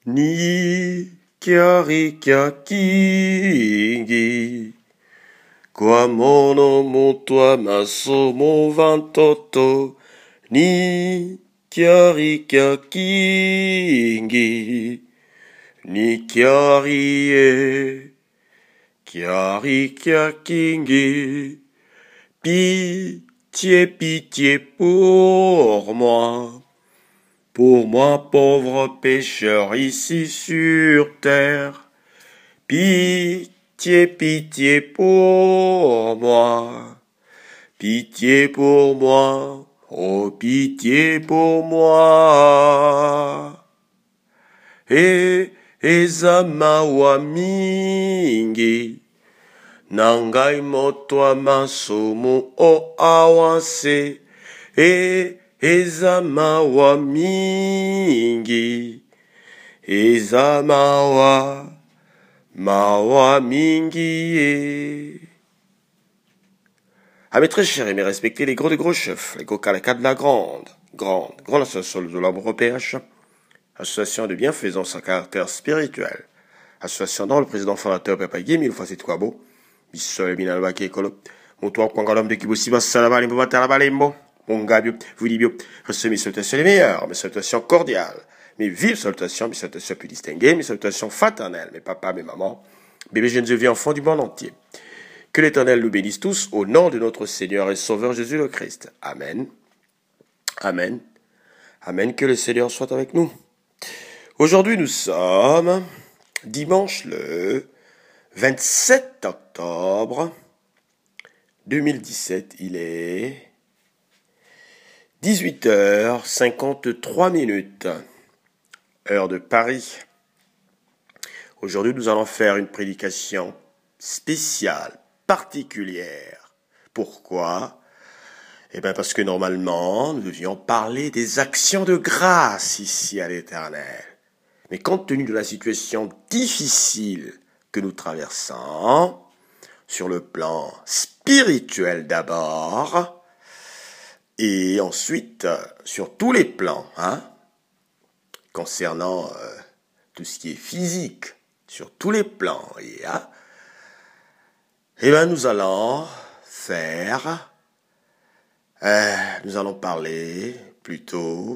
ni kiarikiakingi. Kwa mono mutwa maso mo vantoto, ni kiarikiakingi. Ni kiarikiakingi. Pitié, pitié pour moi pauvre pécheur ici sur terre. Pitié, pitié pour moi oh pitié pour moi. Ezamawa mingi, nangai motwa masomo o awase. Ezamawa mingi, mawa mingi. Ah, mes très chers et mes respectés, les gros chefs, les coca de la grande association de l'homme européen, association de bienfaisance à caractère spirituel, association dont le président fondateur Papa Guy, mille fois c'est quoi beau, Bissol Minalwa Kekolo, Moutouan Kwangalom de Kibousiba Salabalimbo Batalabalimbo, Mongabio, Voulibio, recevez mes salutations les meilleures, mes salutations cordiales, mes vives salutations, mes salutations plus distinguées, mes salutations fraternelles, mes papas, mes mamans, bébés jeunes et vieux enfants du monde entier. Que l'Éternel nous bénisse tous au nom de notre Seigneur et Sauveur Jésus le Christ. Amen. Amen. Amen. Que le Seigneur soit avec nous. Aujourd'hui, nous sommes dimanche le 27 octobre 2017. Il est 18h53, heure de Paris. Aujourd'hui, nous allons faire une prédication spéciale, particulière. Pourquoi? Eh bien, parce que normalement, nous devions parler des actions de grâce ici à l'Éternel. Mais compte tenu de la situation difficile que nous traversons, sur le plan spirituel d'abord, et ensuite sur tous les plans, concernant tout ce qui est physique, sur tous les plans, eh bien, nous allons parler plutôt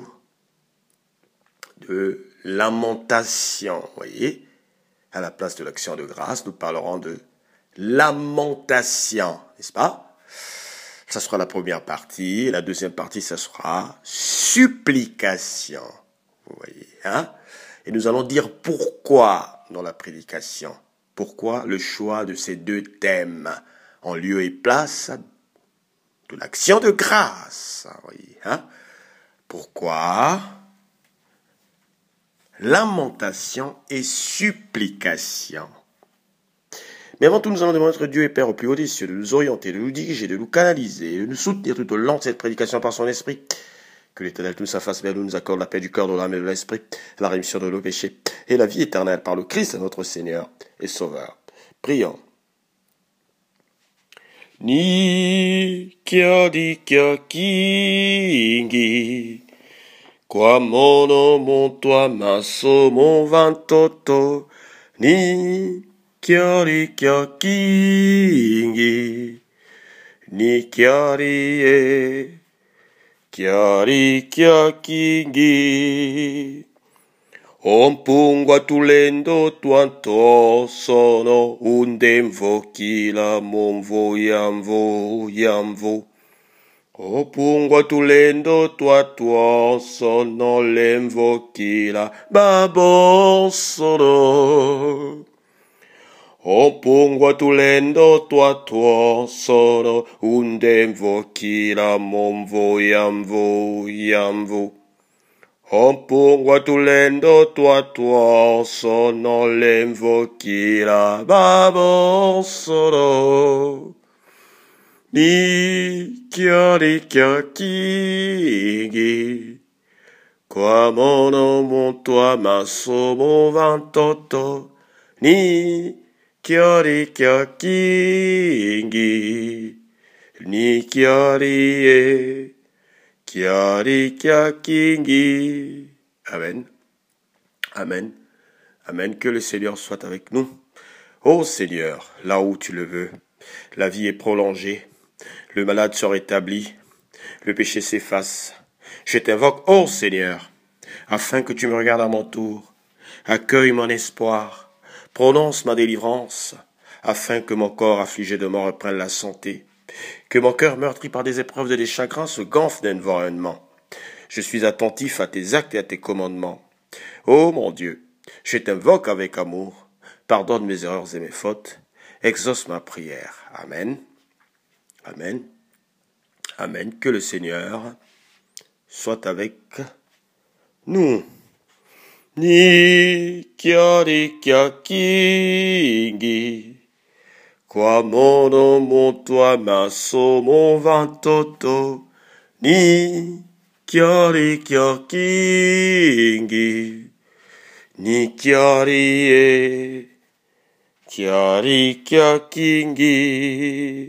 de lamentation, vous voyez. À la place de l'action de grâce, nous parlerons de lamentation, n'est-ce pas? Ça sera la première partie. Et la deuxième partie, ça sera supplication, vous voyez, Et nous allons dire pourquoi dans la prédication. Pourquoi le choix de ces deux thèmes en lieu et place de l'action de grâce, vous voyez, Pourquoi lamentation et supplication. Mais avant tout, nous allons demander à notre Dieu et Père au plus haut des cieux de nous orienter, de nous diriger, de nous canaliser, de nous soutenir tout au long de cette prédication par son esprit. Que l'Éternel tout sa face vers nous accorde la paix du cœur, de l'âme et de l'esprit, la rémission de nos péchés et la vie éternelle par le Christ notre Seigneur et Sauveur. Prions. Ni kiarikiakingi, kwa mono montwa maso mo vantoto, ni kiarikiakingi, ni kiarikiakingi. Ompungwa tulendo tuanto sono undemvo kila monvo yamvo. Opungwa tulendo tuatwa sono lemvo kila babo sono. Opungwa tulendo tuatwa sono undemvo kila monvo yamvo. Ompungwa tulendo tuatwa sono lemvo kila babo sono. Ni kiarikiakingi, kwa mono montwa maso mo vantoto, ni kiarikiakingi, ni kiarikiakingi. Amen. Amen. Amen, que le Seigneur soit avec nous. Ô Seigneur, là où tu le veux, la vie est prolongée, le malade se rétablit, le péché s'efface. Je t'invoque, ô Seigneur, afin que tu me regardes à mon tour, accueille mon espoir, prononce ma délivrance, afin que mon corps affligé de mort reprenne la santé, que mon cœur meurtri par des épreuves et des chagrins se gonfle d'environnement. Je suis attentif à tes actes et à tes commandements. Ô mon Dieu, je t'invoque avec amour, pardonne mes erreurs et mes fautes, exauce ma prière. Amen. Amen. Amen. Que le Seigneur soit avec nous. Ni chiari kingi, qua mono montua maso mon vantoto, ni chiari kingi, ni chiari kingi.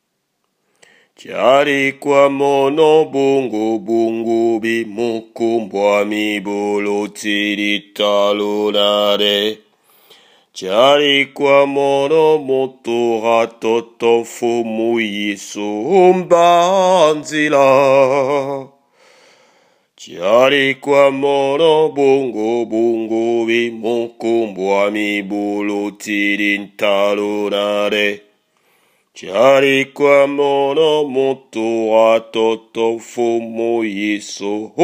Chiari qua mono bungu bungu bi mukumbwa mi bolo tiri talunare. Chiari qua mono motora toto fumui sumbanzila. Chiari qua mono bungu bungu bi mukumbwa mi bolo tiri talunare. Chiari qua mono motora toto fumo yiso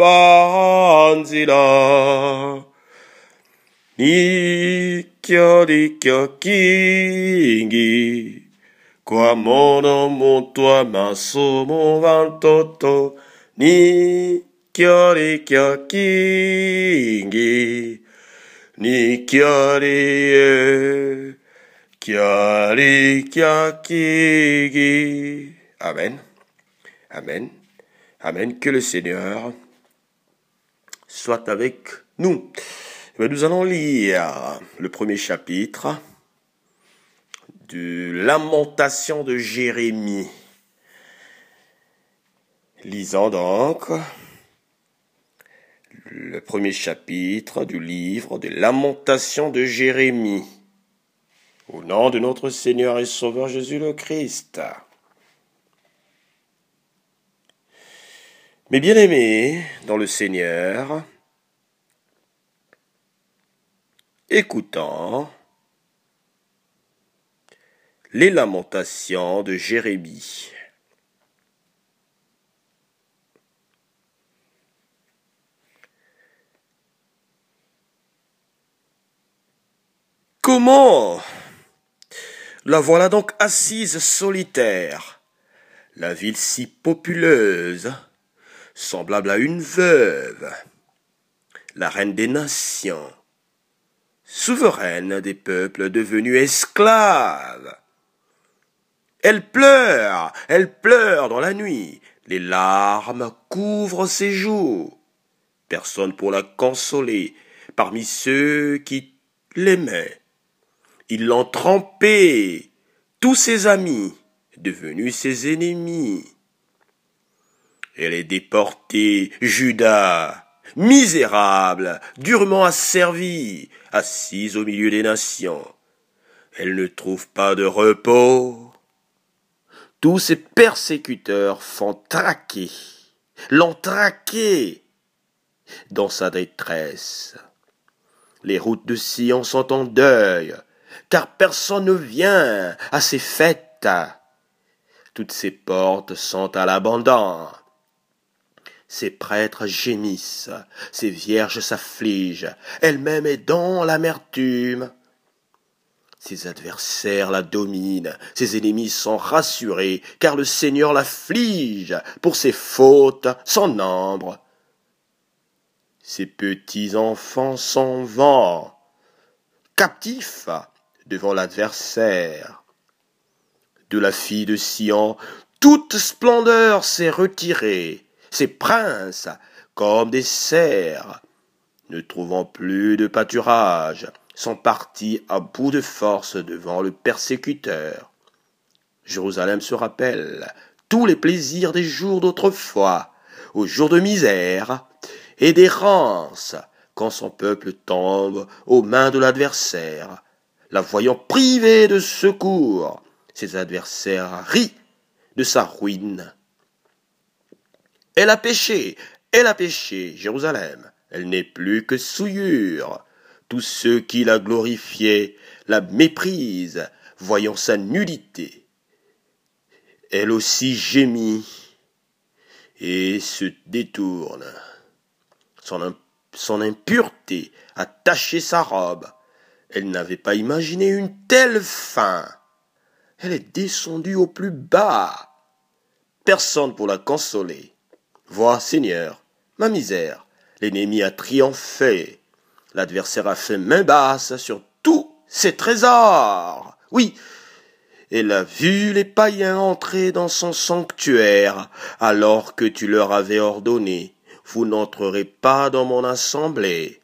humbanzila. Ni chiari kingi, qua mono motora maso mo vantoto. Ni chiari kingi, ni chiari Chiari kiki. Amen. Amen. Amen. Que le Seigneur soit avec nous. Nous allons lire le premier chapitre de Lamentation de Jérémie. Lisons donc le premier chapitre du livre de Lamentation de Jérémie. Au nom de notre Seigneur et Sauveur Jésus le Christ. Mes bien-aimés dans le Seigneur, écoutons les lamentations de Jérémie. Comment ? La voilà donc assise solitaire, la ville si populeuse, semblable à une veuve, la reine des nations, souveraine des peuples devenus esclaves. Elle pleure dans la nuit, les larmes couvrent ses joues. Personne pour la consoler parmi ceux qui l'aimaient. Ils l'ont trempé, tous ses amis, devenus ses ennemis. Elle est déportée, Judas, misérable, durement asservie, assise au milieu des nations. Elle ne trouve pas de repos. Tous ses persécuteurs l'ont traquée dans sa détresse. Les routes de Sion sont en deuil, car personne ne vient à ces fêtes. Toutes ses portes sont à l'abandon. Ses prêtres gémissent, ses vierges s'affligent, elle-même est dans l'amertume. Ses adversaires la dominent, ses ennemis sont rassurés, car le Seigneur l'afflige pour ses fautes sans nombre. Ses petits-enfants s'en vont, captifs devant l'adversaire. De la fille de Sion, toute splendeur s'est retirée. Ses princes, comme des cerfs, ne trouvant plus de pâturage, sont partis à bout de force devant le persécuteur. Jérusalem se rappelle tous les plaisirs des jours d'autrefois, aux jours de misère et d'errance, quand son peuple tombe aux mains de l'adversaire. La voyant privée de secours, ses adversaires rient de sa ruine. Elle a péché, Jérusalem, elle n'est plus que souillure. Tous ceux qui la glorifiaient la méprisent, voyant sa nudité. Elle aussi gémit et se détourne. Son impureté a taché sa robe. Elle n'avait pas imaginé une telle fin. Elle est descendue au plus bas. Personne pour la consoler. Vois, Seigneur, ma misère. L'ennemi a triomphé. L'adversaire a fait main basse sur tous ses trésors. Oui, elle a vu les païens entrer dans son sanctuaire, alors que tu leur avais ordonné, vous n'entrerez pas dans mon assemblée.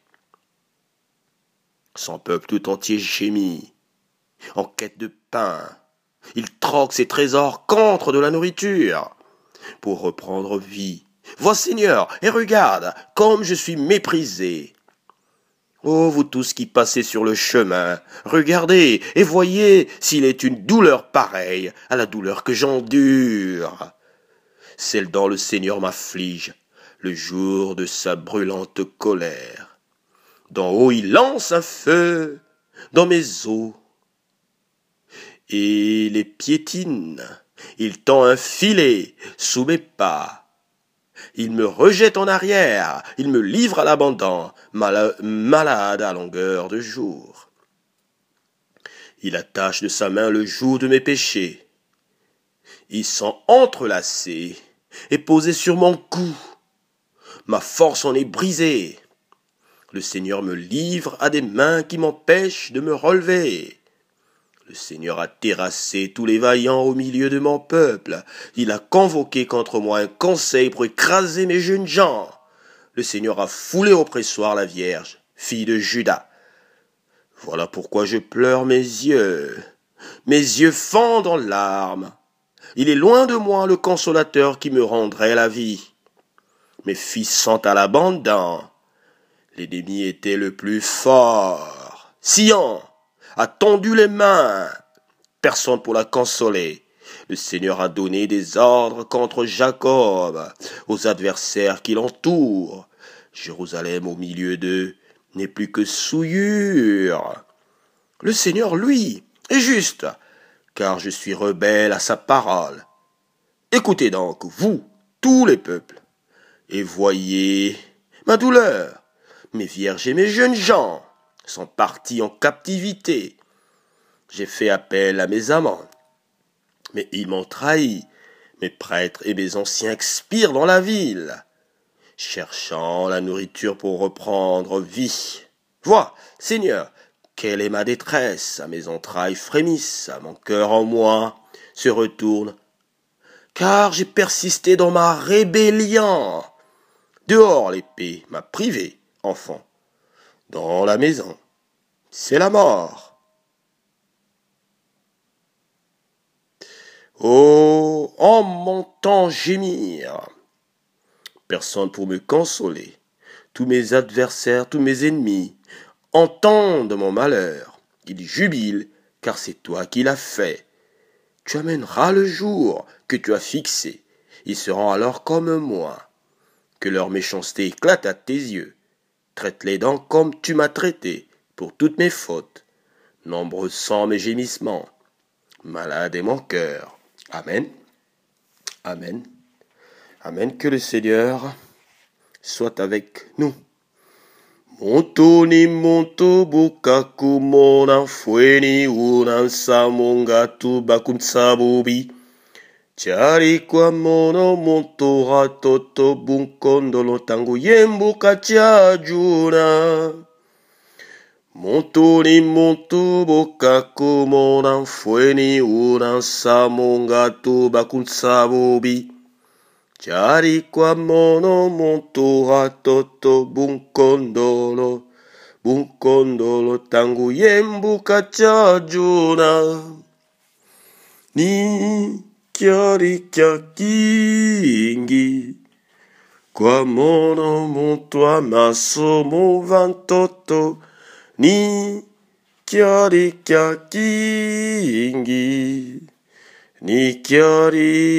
Son peuple tout entier gémit, en quête de pain. Il troque ses trésors contre de la nourriture, pour reprendre vie. Vois, Seigneur, et regarde, comme je suis méprisé. Ô vous tous qui passez sur le chemin, regardez et voyez s'il est une douleur pareille à la douleur que j'endure. Celle dont le Seigneur m'afflige, le jour de sa brûlante colère. D'en haut il lance un feu dans mes os et les piétine. Il tend un filet sous mes pas. Il me rejette en arrière, il me livre à l'abandon, malade à longueur de jour. Il attache de sa main le joug de mes péchés. Ils sont entrelacés et posés sur mon cou. Ma force en est brisée. Le Seigneur me livre à des mains qui m'empêchent de me relever. Le Seigneur a terrassé tous les vaillants au milieu de mon peuple. Il a convoqué contre moi un conseil pour écraser mes jeunes gens. Le Seigneur a foulé au pressoir la Vierge, fille de Juda. Voilà pourquoi je pleure mes yeux. Mes yeux fondent en larmes. Il est loin de moi le consolateur qui me rendrait la vie. Mes fils sont à l'abandon. L'ennemi était le plus fort. Sion a tendu les mains. Personne pour la consoler. Le Seigneur a donné des ordres contre Jacob, aux adversaires qui l'entourent. Jérusalem au milieu d'eux n'est plus que souillure. Le Seigneur, lui, est juste, car je suis rebelle à sa parole. Écoutez donc, vous, tous les peuples, et voyez ma douleur. Mes vierges et mes jeunes gens sont partis en captivité. J'ai fait appel à mes amants, mais ils m'ont trahi. Mes prêtres et mes anciens expirent dans la ville, cherchant la nourriture pour reprendre vie. Vois, Seigneur, quelle est ma détresse, mes entrailles frémissent, mon cœur en moi se retourne, car j'ai persisté dans ma rébellion. Dehors l'épée m'a privé, enfant. Dans la maison, c'est la mort. Oh, en m'entend gémir. Personne pour me consoler. Tous mes adversaires, tous mes ennemis entendent mon malheur. Ils jubilent, car c'est toi qui l'as fait. Tu amèneras le jour que tu as fixé. Ils seront alors comme moi. Que leur méchanceté éclate à tes yeux. Traite-les donc comme tu m'as traité, pour toutes mes fautes. Nombreux sont mes gémissements. Malade est mon cœur. Amen. Amen. Amen. Que le Seigneur soit avec nous. Monto ni monto bukaku monan fueni unan samonga tu bakun sabubi. Chari kwa mono monto ratoto bunkondolo tangu yembu kachajuna. Monto ni monto bukaku monan fueni unan samonga tu bakun sabubi. Chari kwa mono monto ratoto bunkondolo tangu yembu kachajuna. Ni kyari kya kingi Kwa mono mutwa masomo vantoto ni kyari kya kingi ni kyari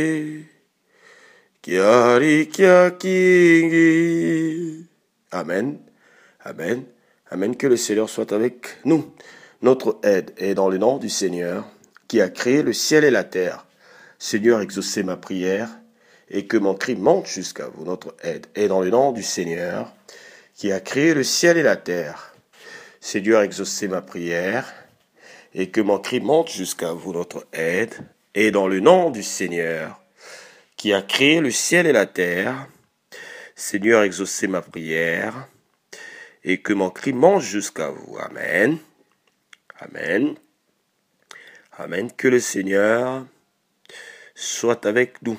kya kingi. Amen. Amen. Amen. Que le Seigneur soit avec nous. Notre aide est dans le nom du Seigneur qui a créé le ciel et la terre. Seigneur, exaucez ma prière et que mon cri monte jusqu'à vous. Notre aide est dans le nom du Seigneur qui a créé le ciel et la terre. Seigneur, exaucez ma prière et que mon cri monte jusqu'à vous. Notre aide est dans le nom du Seigneur qui a créé le ciel et la terre. Seigneur, exaucez ma prière et que mon cri monte jusqu'à vous. Amen. Amen. Amen. Que le Seigneur soit avec nous.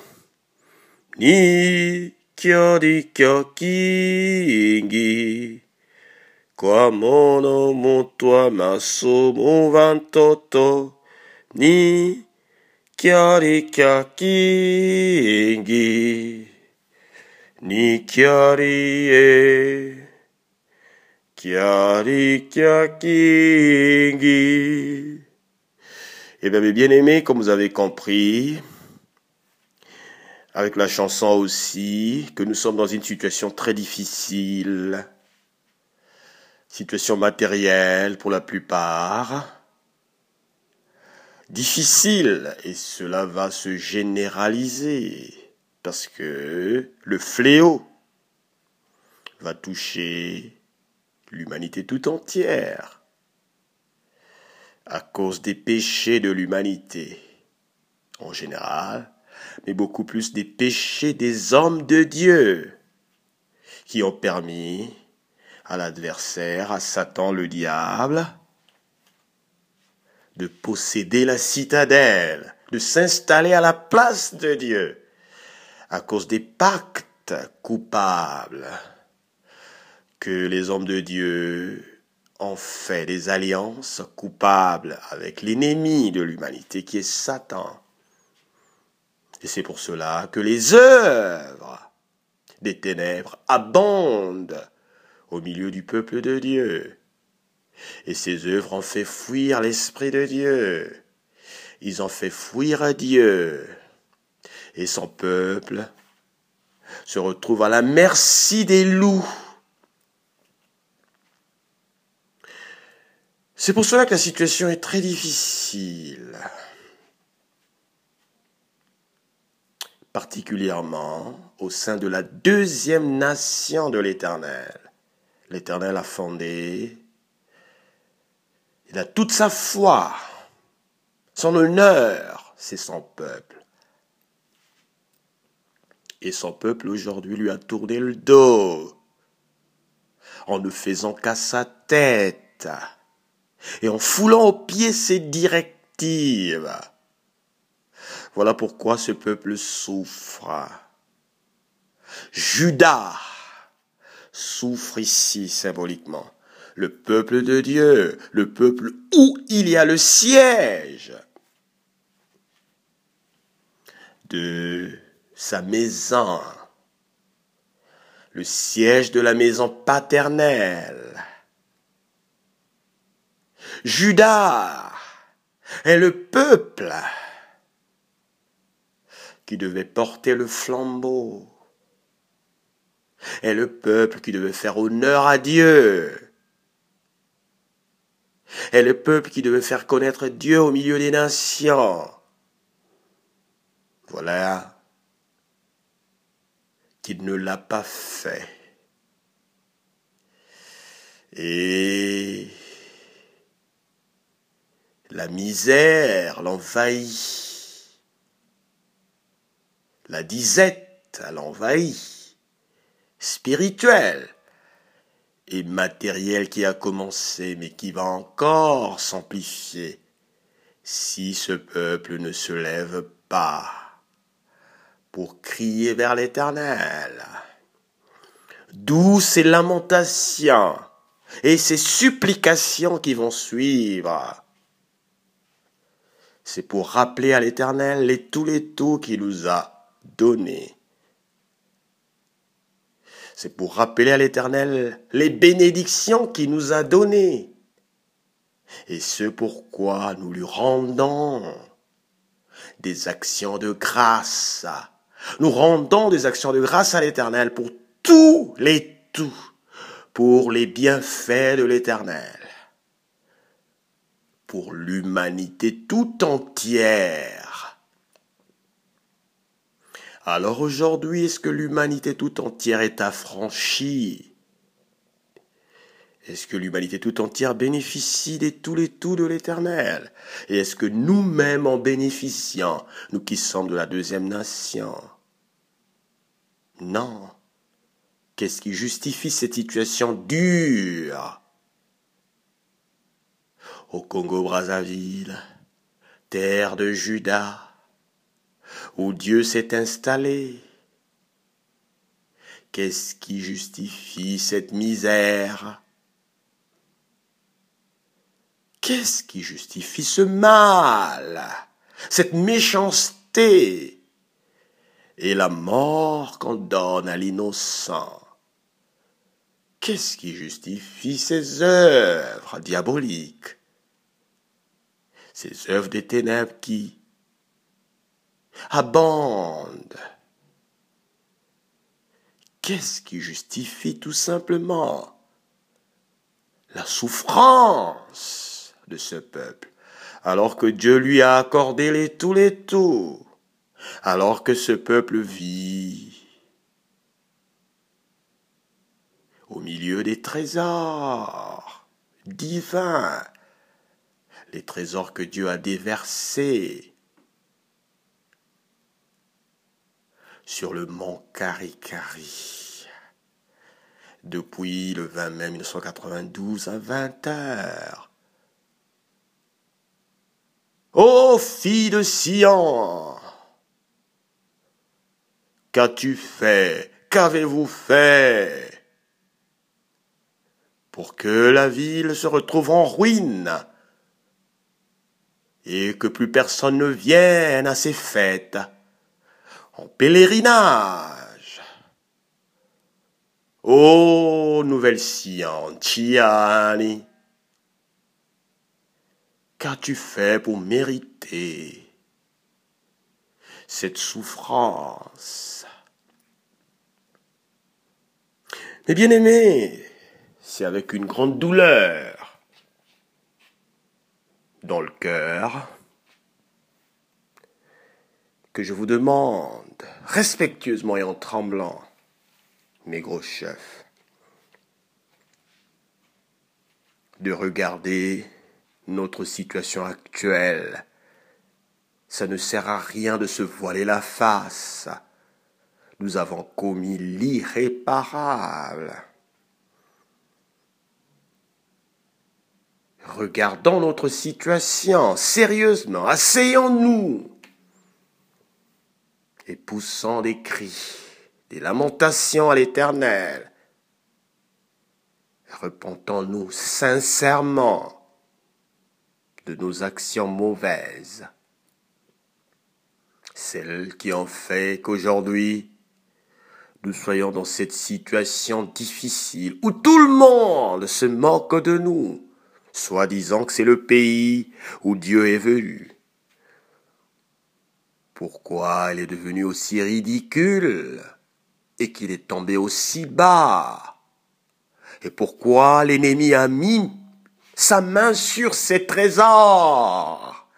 Ni kyari kya kingi kwa mono mutwa masomo vantoto ni kyari kya kingi ni kyari kya kingi. Eh bien, mes bien-aimés, comme vous avez compris, avec la chanson aussi, que nous sommes dans une situation très difficile, situation matérielle pour la plupart, difficile, et cela va se généraliser, parce que le fléau va toucher l'humanité tout entière, à cause des péchés de l'humanité en général, mais beaucoup plus des péchés des hommes de Dieu qui ont permis à l'adversaire, à Satan le diable, de posséder la citadelle, de s'installer à la place de Dieu, à cause des pactes coupables que les hommes de Dieu ont fait, des alliances coupables avec l'ennemi de l'humanité qui est Satan. Et c'est pour cela que les œuvres des ténèbres abondent au milieu du peuple de Dieu. Et ces œuvres ont fait fuir l'Esprit de Dieu. Ils ont fait fuir Dieu. Et son peuple se retrouve à la merci des loups. C'est pour cela que la situation est très difficile. Particulièrement au sein de la deuxième nation de l'Éternel. L'Éternel a fondé, il a toute sa foi, son honneur, c'est son peuple. Et son peuple aujourd'hui lui a tourné le dos, en ne faisant qu'à sa tête, et en foulant aux pieds ses directives. Voilà pourquoi ce peuple souffre. Judas souffre ici symboliquement. Le peuple de Dieu, le peuple où il y a le siège de sa maison, le siège de la maison paternelle. Judas est le peuple qui devait porter le flambeau, est le peuple qui devait faire honneur à Dieu, est le peuple qui devait faire connaître Dieu au milieu des nations. Voilà qu'il ne l'a pas fait. Et la misère l'envahit. La disette l'envahit. Spirituelle et matérielle qui a commencé, mais qui va encore s'amplifier si ce peuple ne se lève pas pour crier vers l'Éternel. D'où ces lamentations et ces supplications qui vont suivre. C'est pour rappeler à l'Éternel tous les tours qu'il nous a donnés. C'est pour rappeler à l'Éternel les bénédictions qu'il nous a données. Et ce pourquoi nous lui rendons des actions de grâce. Nous rendons des actions de grâce à l'Éternel pour tous les tout, pour les bienfaits de l'Éternel, pour l'humanité tout entière. Alors aujourd'hui, est-ce que l'humanité tout entière est affranchie? Est-ce que l'humanité tout entière bénéficie des tous les tout de l'Éternel? Et est-ce que nous-mêmes en bénéficiant, nous qui sommes de la deuxième nation? Non. Qu'est-ce qui justifie cette situation dure? Au Congo-Brazzaville, terre de Juda, où Dieu s'est installé. Qu'est-ce qui justifie cette misère? Qu'est-ce qui justifie ce mal, cette méchanceté et la mort qu'on donne à l'innocent? Qu'est-ce qui justifie ces œuvres diaboliques, ces œuvres des ténèbres qui abondent? Qu'est-ce qui justifie tout simplement la souffrance de ce peuple, alors que Dieu lui a accordé tous les tout, alors que ce peuple vit au milieu des trésors divins, les trésors que Dieu a déversés sur le mont Karikari, depuis le 20 mai 1992 à 20 heures. Ô fille de Sion, qu'as-tu fait? Qu'avez-vous fait pour que la ville se retrouve en ruine et que plus personne ne vienne à ces fêtes en pèlerinage? Ô nouvelle Sion, Tiani, qu'as-tu fait pour mériter cette souffrance? Mes bien-aimés, c'est avec une grande douleur dans le cœur que je vous demande, respectueusement et en tremblant, mes gros chefs, de regarder notre situation actuelle. Ça ne sert à rien de se voiler la face. Nous avons commis l'irréparable. Regardons notre situation sérieusement, asseyons-nous et poussons des cris, des lamentations à l'Éternel. Repentons-nous sincèrement de nos actions mauvaises, celles qui ont fait qu'aujourd'hui, nous soyons dans cette situation difficile où tout le monde se moque de nous, soi-disant que c'est le pays où Dieu est venu. Pourquoi il est devenu aussi ridicule et qu'il est tombé aussi bas? Et pourquoi l'ennemi a mis sa main sur ses trésors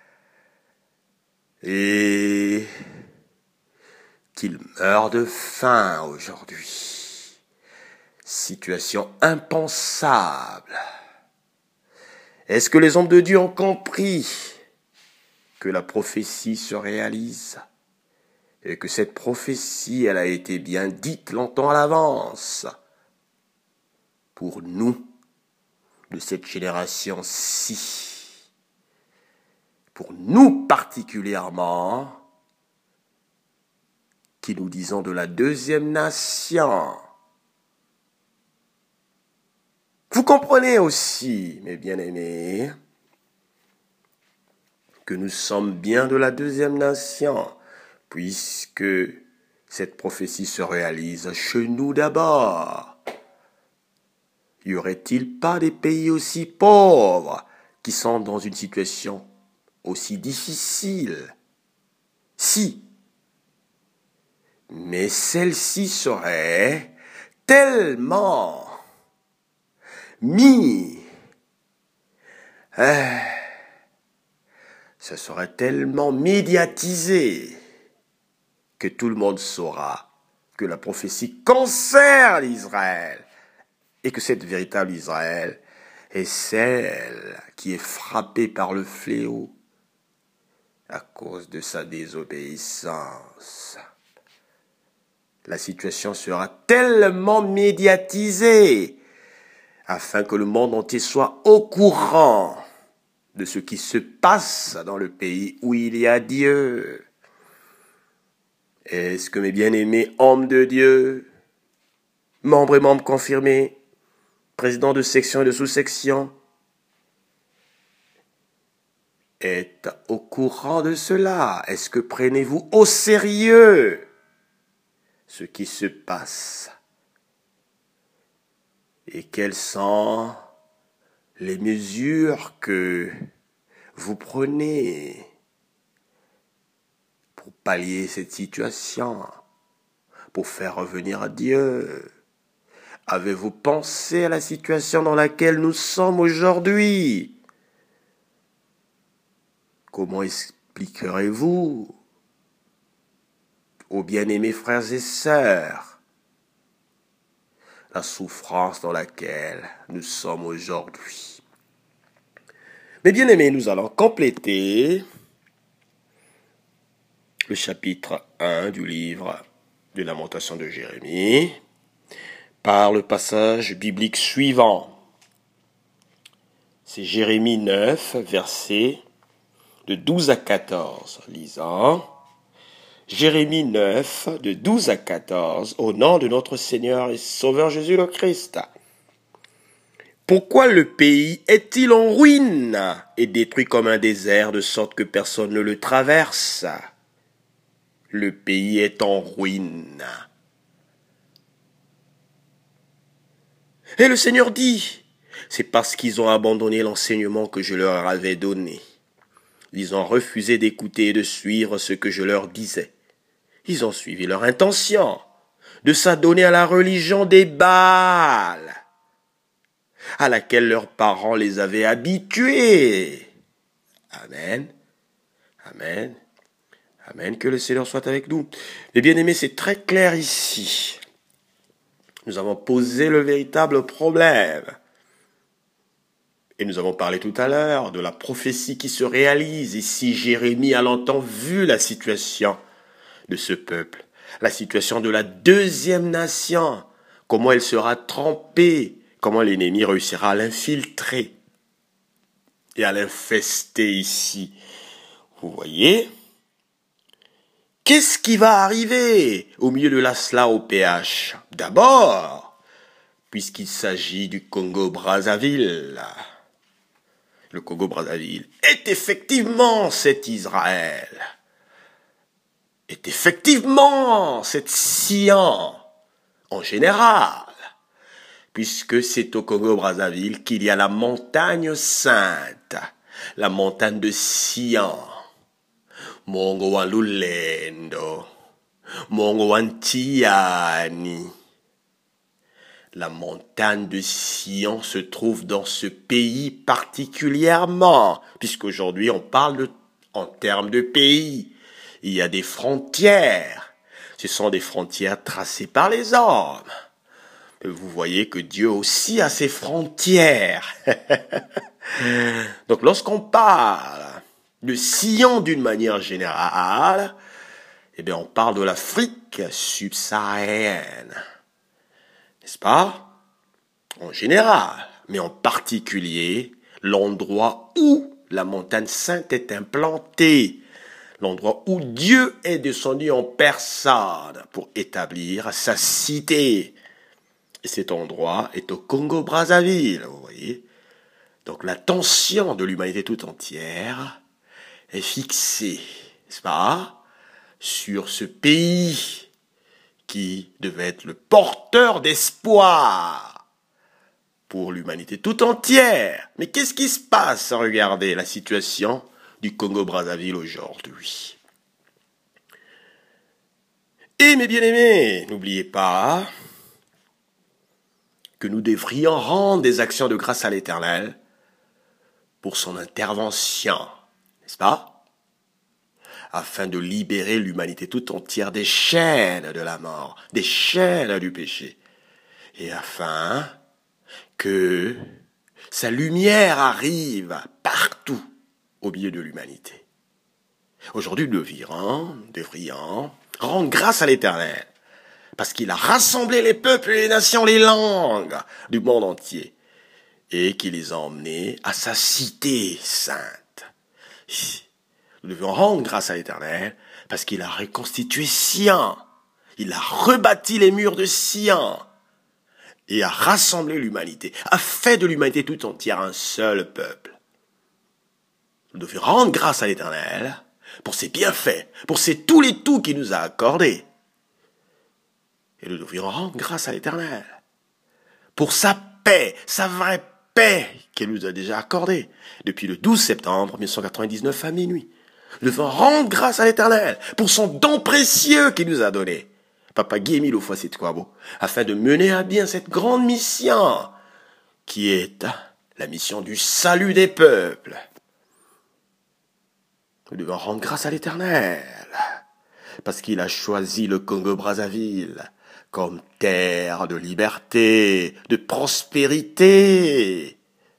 et qu'il meurt de faim aujourd'hui? Situation impensable. Est-ce que les hommes de Dieu ont compris que la prophétie se réalise et que cette prophétie, elle a été bien dite longtemps à l'avance pour nous de cette génération-ci, pour nous particulièrement, qui nous disons de la deuxième nation? Vous comprenez aussi, mes bien-aimés, que nous sommes bien de la deuxième nation, puisque cette prophétie se réalise chez nous d'abord? Y aurait-il pas des pays aussi pauvres qui sont dans une situation aussi difficile? Si. Mais celle-ci serait tellement mis, ce serait tellement médiatisé que tout le monde saura que la prophétie concerne Israël et que cette véritable Israël est celle qui est frappée par le fléau à cause de sa désobéissance. La situation sera tellement médiatisée afin que le monde entier soit au courant de ce qui se passe dans le pays où il y a Dieu. Est-ce que mes bien-aimés hommes de Dieu, membres et membres confirmés, présidents de section et de sous-section, êtes au courant de cela? Est-ce que prenez-vous au sérieux ce qui se passe? Et quelles sont les mesures que vous prenez pour pallier cette situation, pour faire revenir Dieu? Avez-vous pensé à la situation dans laquelle nous sommes aujourd'hui? Comment expliquerez-vous aux bien-aimés frères et sœurs la souffrance dans laquelle nous sommes aujourd'hui? Mais bien-aimés, nous allons compléter le chapitre 1 du livre de Lamentation de Jérémie par le passage biblique suivant. C'est Jérémie 9, versets de 12 à 14, lisant Jérémie 9, de 12 à 14, au nom de notre Seigneur et Sauveur Jésus le Christ. Pourquoi le pays est-il en ruine et détruit comme un désert de sorte que personne ne le traverse? Le pays est en ruine. Et le Seigneur dit, c'est parce qu'ils ont abandonné l'enseignement que je leur avais donné. Ils ont refusé d'écouter et de suivre ce que je leur disais. Ils ont suivi leur intention de s'adonner à la religion des Baals, à laquelle leurs parents les avaient habitués. Amen. Amen. Amen. Que le Seigneur soit avec nous. Mais bien aimés, c'est très clair ici. Nous avons posé le véritable problème. Et nous avons parlé tout à l'heure de la prophétie qui se réalise. Ici, Jérémie a longtemps vu la situation de ce peuple, la situation de la deuxième nation, comment elle sera trempée, comment l'ennemi réussira à l'infiltrer et à l'infester ici. Vous voyez? Qu'est-ce qui va arriver au milieu de la cela au PH? D'abord, puisqu'il s'agit du Congo-Brazzaville, le Congo-Brazzaville est effectivement cet Israël, est effectivement cette Sion en général, puisque c'est au Congo-Brazzaville qu'il y a la montagne sainte, la montagne de Sion, Mongo wa Lulendo, Mongo wa Ntiani. La montagne de Sion se trouve dans ce pays particulièrement, puisqu'aujourd'hui on parle en termes de pays. Il y a des frontières. Ce sont des frontières tracées par les hommes. Vous voyez que Dieu aussi a ses frontières. Donc lorsqu'on parle de Sion d'une manière générale, eh bien on parle de l'Afrique subsaharienne. N'est-ce pas? En général, mais en particulier, l'endroit où la montagne sainte est implantée, l'endroit où Dieu est descendu en personne pour établir sa cité. Et cet endroit est au Congo-Brazzaville, vous voyez. Donc l'attention de l'humanité tout entière est fixée, n'est-ce pas, sur ce pays qui devait être le porteur d'espoir pour l'humanité tout entière. Mais qu'est-ce qui se passe? Regardez la situation du Congo-Brazzaville aujourd'hui. Et mes bien-aimés, n'oubliez pas que nous devrions rendre des actions de grâce à l'Éternel pour son intervention, n'est-ce pas? Afin de libérer l'humanité tout entière des chaînes de la mort, des chaînes du péché, et afin que sa lumière arrive partout au milieu de l'humanité. Aujourd'hui, nous devrions rendre grâce à l'Éternel, parce qu'il a rassemblé les peuples, les nations, les langues du monde entier, et qu'il les a emmenés à sa cité sainte. Nous devons rendre grâce à l'Éternel, parce qu'il a reconstitué Sion, il a rebâti les murs de Sion, et a rassemblé l'humanité, a fait de l'humanité tout entière un seul peuple. Nous devons rendre grâce à l'Éternel pour ses bienfaits, pour ses tous les tout qu'il nous a accordés. Et nous devrions rendre grâce à l'Éternel pour sa paix, sa vraie paix qu'il nous a déjà accordée depuis le 12 septembre 1999 à minuit. Nous devons rendre grâce à l'Éternel pour son don précieux qu'il nous a donné. Papa Guy Emile Offoy-Setouabo, afin de mener à bien cette grande mission qui est la mission du salut des peuples. Nous devons rendre grâce à l'Éternel parce qu'il a choisi le Congo-Brazzaville comme terre de liberté, de prospérité.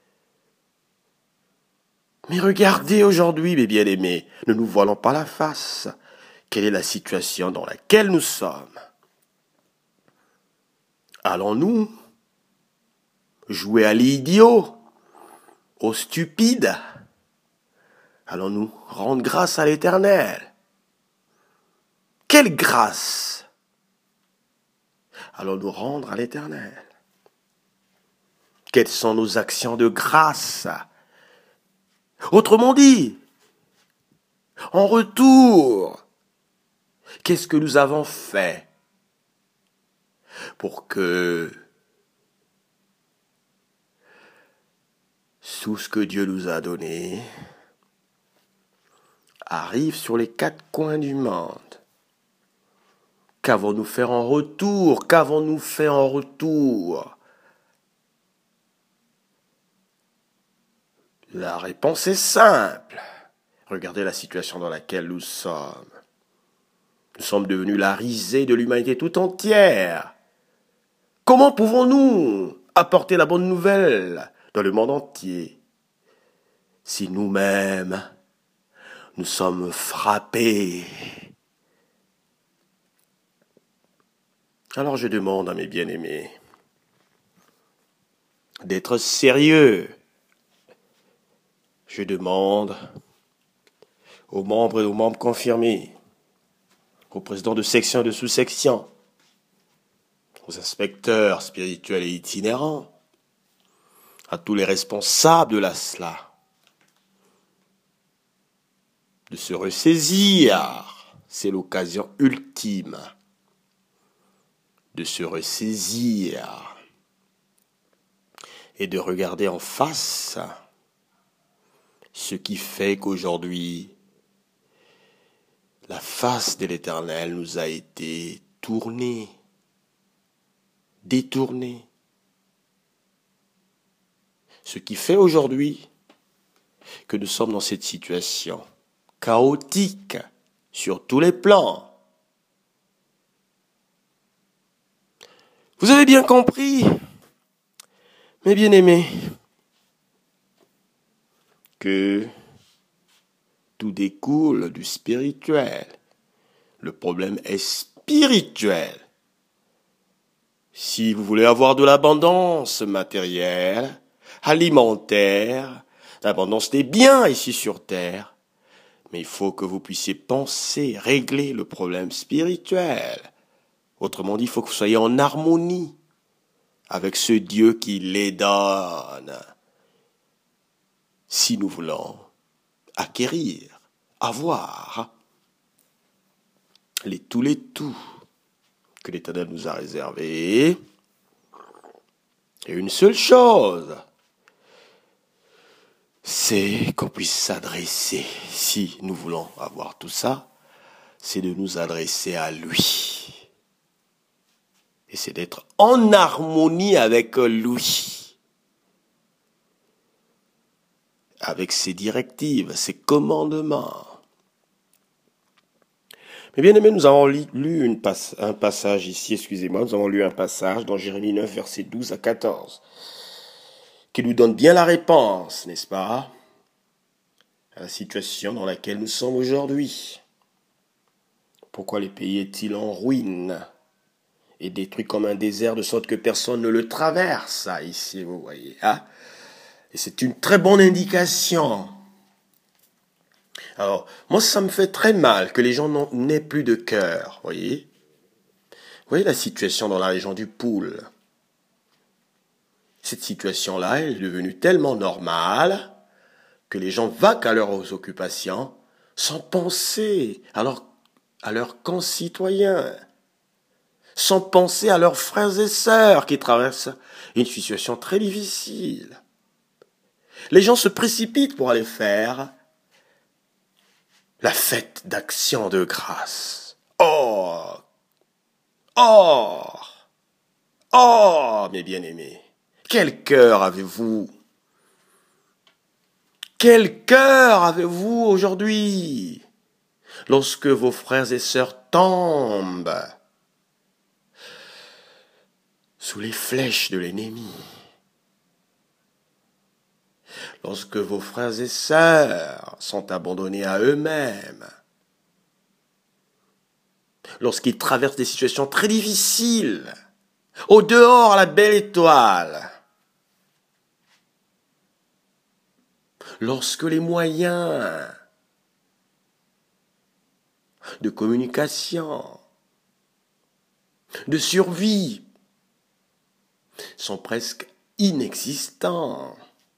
Mais regardez aujourd'hui, mes bien-aimés, ne nous voilons pas la face. Quelle est la situation dans laquelle nous sommes? Allons-nous jouer à l'idiot, au stupide? Allons-nous rendre grâce à l'Éternel? Quelle grâce allons-nous rendre à l'Éternel? Quelles sont nos actions de grâce? Autrement dit, en retour, qu'est-ce que nous avons fait pour que tout ce que Dieu nous a donné arrive sur les quatre coins du monde? Qu'avons-nous fait en retour? Qu'avons-nous fait en retour? La réponse est simple. Regardez la situation dans laquelle nous sommes. Nous sommes devenus la risée de l'humanité tout entière. Comment pouvons-nous apporter la bonne nouvelle dans le monde entier si nous-mêmes nous sommes frappés? Alors je demande à mes bien-aimés d'être sérieux. Je demande aux membres et aux membres confirmés, aux présidents de section et de sous-section, aux inspecteurs spirituels et itinérants, à tous les responsables de la SLA, de se ressaisir. C'est l'occasion ultime de se ressaisir et de regarder en face ce qui fait qu'aujourd'hui, la face de l'Éternel nous a été tournée, détournée. Ce qui fait aujourd'hui que nous sommes dans cette situation chaotique sur tous les plans. Vous avez bien compris, mes bien-aimés, que tout découle du spirituel. Le problème est spirituel. Si vous voulez avoir de l'abondance matérielle, alimentaire, l'abondance des biens ici sur terre, mais il faut que vous puissiez penser, régler le problème spirituel. Autrement dit, il faut que vous soyez en harmonie avec ce Dieu qui les donne. Si nous voulons acquérir, avoir tous les tout que l'Éternel nous a réservé. Et une seule chose, c'est qu'on puisse s'adresser, si nous voulons avoir tout ça, c'est de nous adresser à lui. Et c'est d'être en harmonie avec lui, avec ses directives, ses commandements. Mais bien aimé, nous avons lu un passage ici, nous avons lu un passage dans Jérémie 9, versets 12 à 14, qui nous donne bien la réponse, n'est-ce pas, à la situation dans laquelle nous sommes aujourd'hui. Pourquoi le pays est-il en ruine et détruit comme un désert de sorte que personne ne le traverse, ici, vous voyez, hein? Et c'est une très bonne indication. Alors, moi, ça me fait très mal que les gens n'aient plus de cœur, voyez. Vous voyez la situation dans la région du Poul. Cette situation-là, elle est devenue tellement normale que les gens vaquent à leurs occupations sans penser à leurs concitoyens, sans penser à leurs frères et sœurs qui traversent une situation très difficile. Les gens se précipitent pour aller faire la fête d'action de grâce. Oh, mes bien-aimés, quel cœur avez-vous? Quel cœur avez-vous aujourd'hui lorsque vos frères et sœurs tombent sous les flèches de l'ennemi? Lorsque vos frères et sœurs sont abandonnés à eux-mêmes? Lorsqu'ils traversent des situations très difficiles, au dehors la belle étoile? Lorsque les moyens de communication, de survie sont presque inexistants.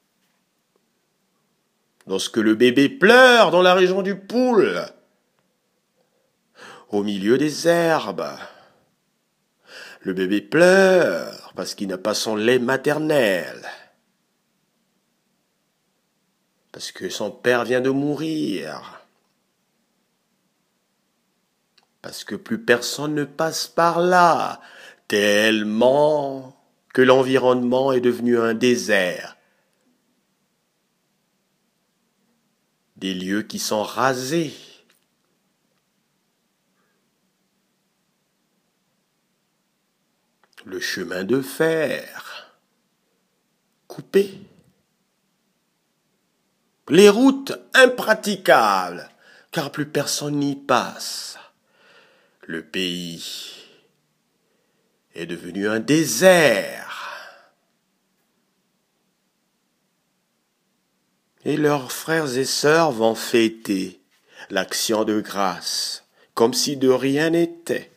Lorsque le bébé pleure dans la région du Poul, au milieu des herbes, le bébé pleure parce qu'il n'a pas son lait maternel, parce que son père vient de mourir, parce que plus personne ne passe par là, tellement que l'environnement est devenu un désert. Des lieux qui sont rasés. Le chemin de fer coupé. Les routes impraticables, car plus personne n'y passe. Le pays est devenu un désert. Et leurs frères et sœurs vont fêter l'action de grâce, comme si de rien n'était.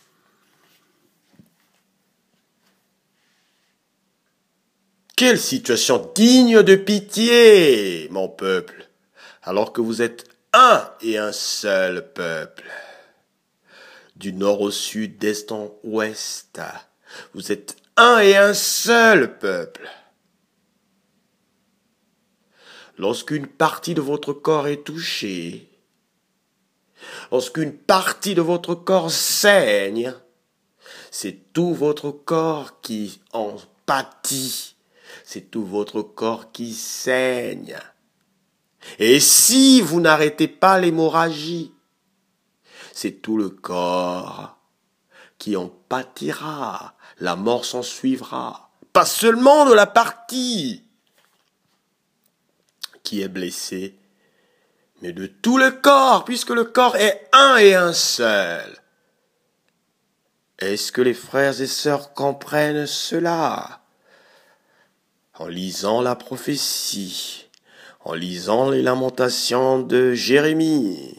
Quelle situation digne de pitié, mon peuple, alors que vous êtes un et un seul peuple. Du nord au sud, d'est en ouest, vous êtes un et un seul peuple. Lorsqu'une partie de votre corps est touchée, lorsqu'une partie de votre corps saigne, c'est tout votre corps qui en pâtit. C'est tout votre corps qui saigne. Et si vous n'arrêtez pas l'hémorragie, c'est tout le corps qui en pâtira. La mort s'en suivra. Pas seulement de la partie qui est blessée, mais de tout le corps, puisque le corps est un et un seul. Est-ce que les frères et sœurs comprennent cela? En lisant la prophétie, en lisant les lamentations de Jérémie,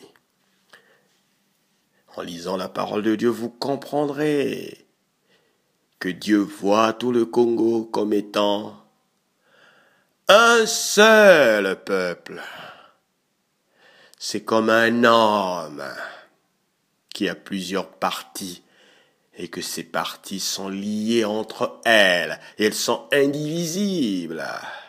en lisant la parole de Dieu, vous comprendrez que Dieu voit tout le Congo comme étant un seul peuple. C'est comme un homme qui a plusieurs parties et que ces parties sont liées entre elles et elles sont indivisibles.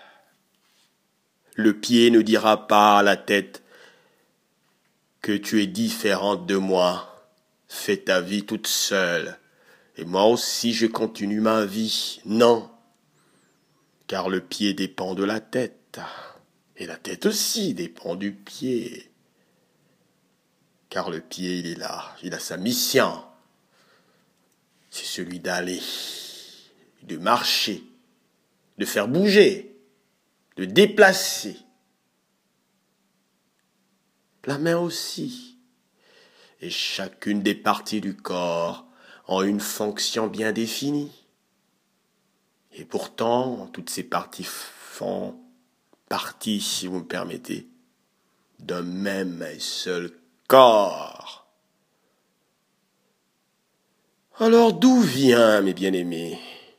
Le pied ne dira pas à la tête que tu es différente de moi. Fais ta vie toute seule. Et moi aussi je continue ma vie. Non. Car le pied dépend de la tête. Et la tête aussi dépend du pied. Car le pied, il est là. Il a sa mission. C'est celui d'aller, de marcher, de faire bouger, de déplacer. La main aussi. Et chacune des parties du corps ont une fonction bien définie. Et pourtant, toutes ces parties font partie, si vous me permettez, d'un même et seul corps. Alors d'où vient, mes bien-aimés,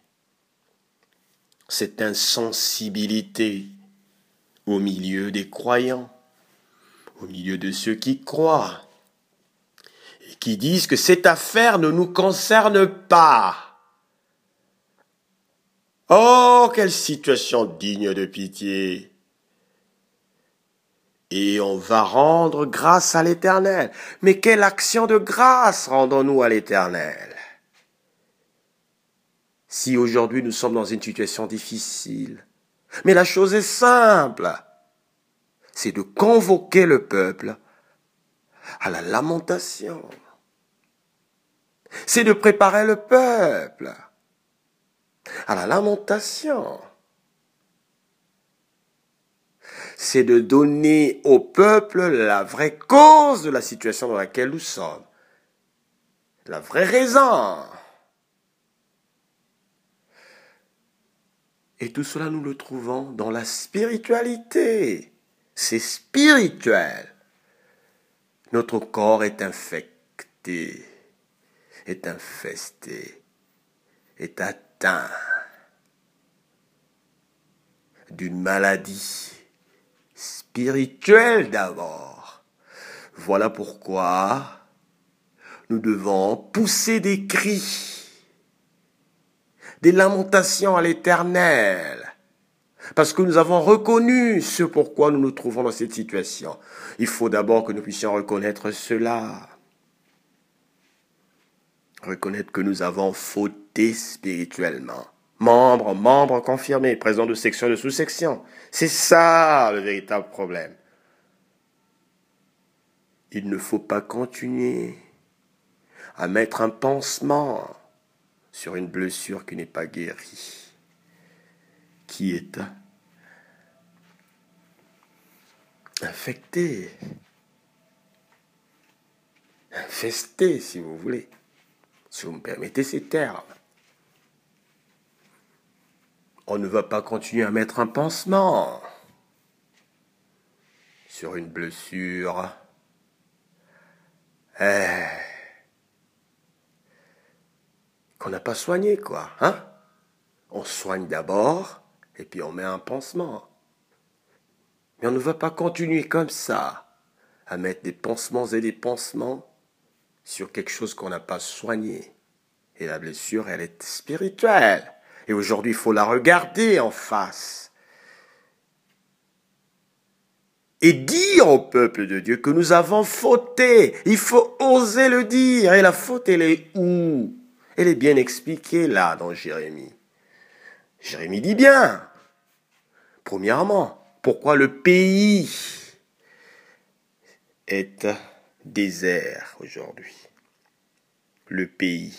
cette insensibilité au milieu des croyants, au milieu de ceux qui croient, et qui disent que cette affaire ne nous concerne pas? Oh, quelle situation digne de pitié! Et on va rendre grâce à l'Éternel. Mais quelle action de grâce rendons-nous à l'Éternel? Si aujourd'hui nous sommes dans une situation difficile, mais la chose est simple, c'est de convoquer le peuple à la lamentation. C'est de préparer le peuple à la lamentation. C'est de donner au peuple la vraie cause de la situation dans laquelle nous sommes. La vraie raison. Et tout cela, nous le trouvons dans la spiritualité. C'est spirituel. Notre corps est infecté, est infesté, est atteint d'une maladie spirituelle d'abord. Voilà pourquoi nous devons pousser des cris, des lamentations à l'Éternel, parce que nous avons reconnu ce pourquoi nous nous trouvons dans cette situation. Il faut d'abord que nous puissions reconnaître cela. Reconnaître que nous avons fauté spirituellement. Membres confirmés, présents de section et de sous-section. C'est ça le véritable problème. Il ne faut pas continuer à mettre un pansement sur une blessure qui n'est pas guérie, qui est infectée, infestée si vous voulez, si vous me permettez ces termes. On ne va pas continuer à mettre un pansement sur une blessure qu'on n'a pas soignée, quoi, hein? On soigne d'abord, et puis on met un pansement. Mais on ne va pas continuer comme ça, à mettre des pansements et des pansements sur quelque chose qu'on n'a pas soigné. Et la blessure, elle est spirituelle. Et aujourd'hui, il faut la regarder en face. Et dire au peuple de Dieu que nous avons fauté. Il faut oser le dire. Et la faute, elle est où? Elle est bien expliquée là dans Jérémie. Jérémie dit bien. Premièrement, pourquoi le pays est désert aujourd'hui? Le pays.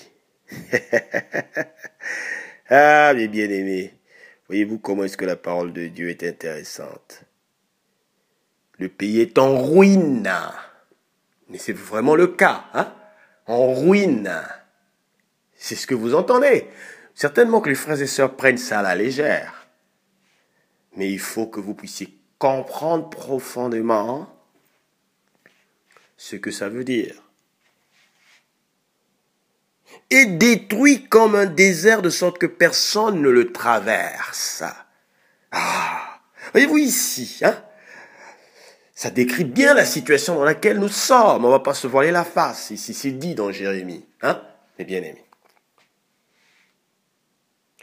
Ah, mes bien-aimés, voyez-vous comment est-ce que la parole de Dieu est intéressante? Le pays est en ruine. Mais c'est vraiment le cas, hein? En ruine. C'est ce que vous entendez. Certainement que les frères et sœurs prennent ça à la légère. Mais il faut que vous puissiez comprendre profondément ce que ça veut dire. Et détruit comme un désert de sorte que personne ne le traverse. Ah, voyez-vous ici, hein? Ça décrit bien la situation dans laquelle nous sommes. On ne va pas se voiler la face. Ici, c'est dit dans Jérémie, hein, mes bien-aimés.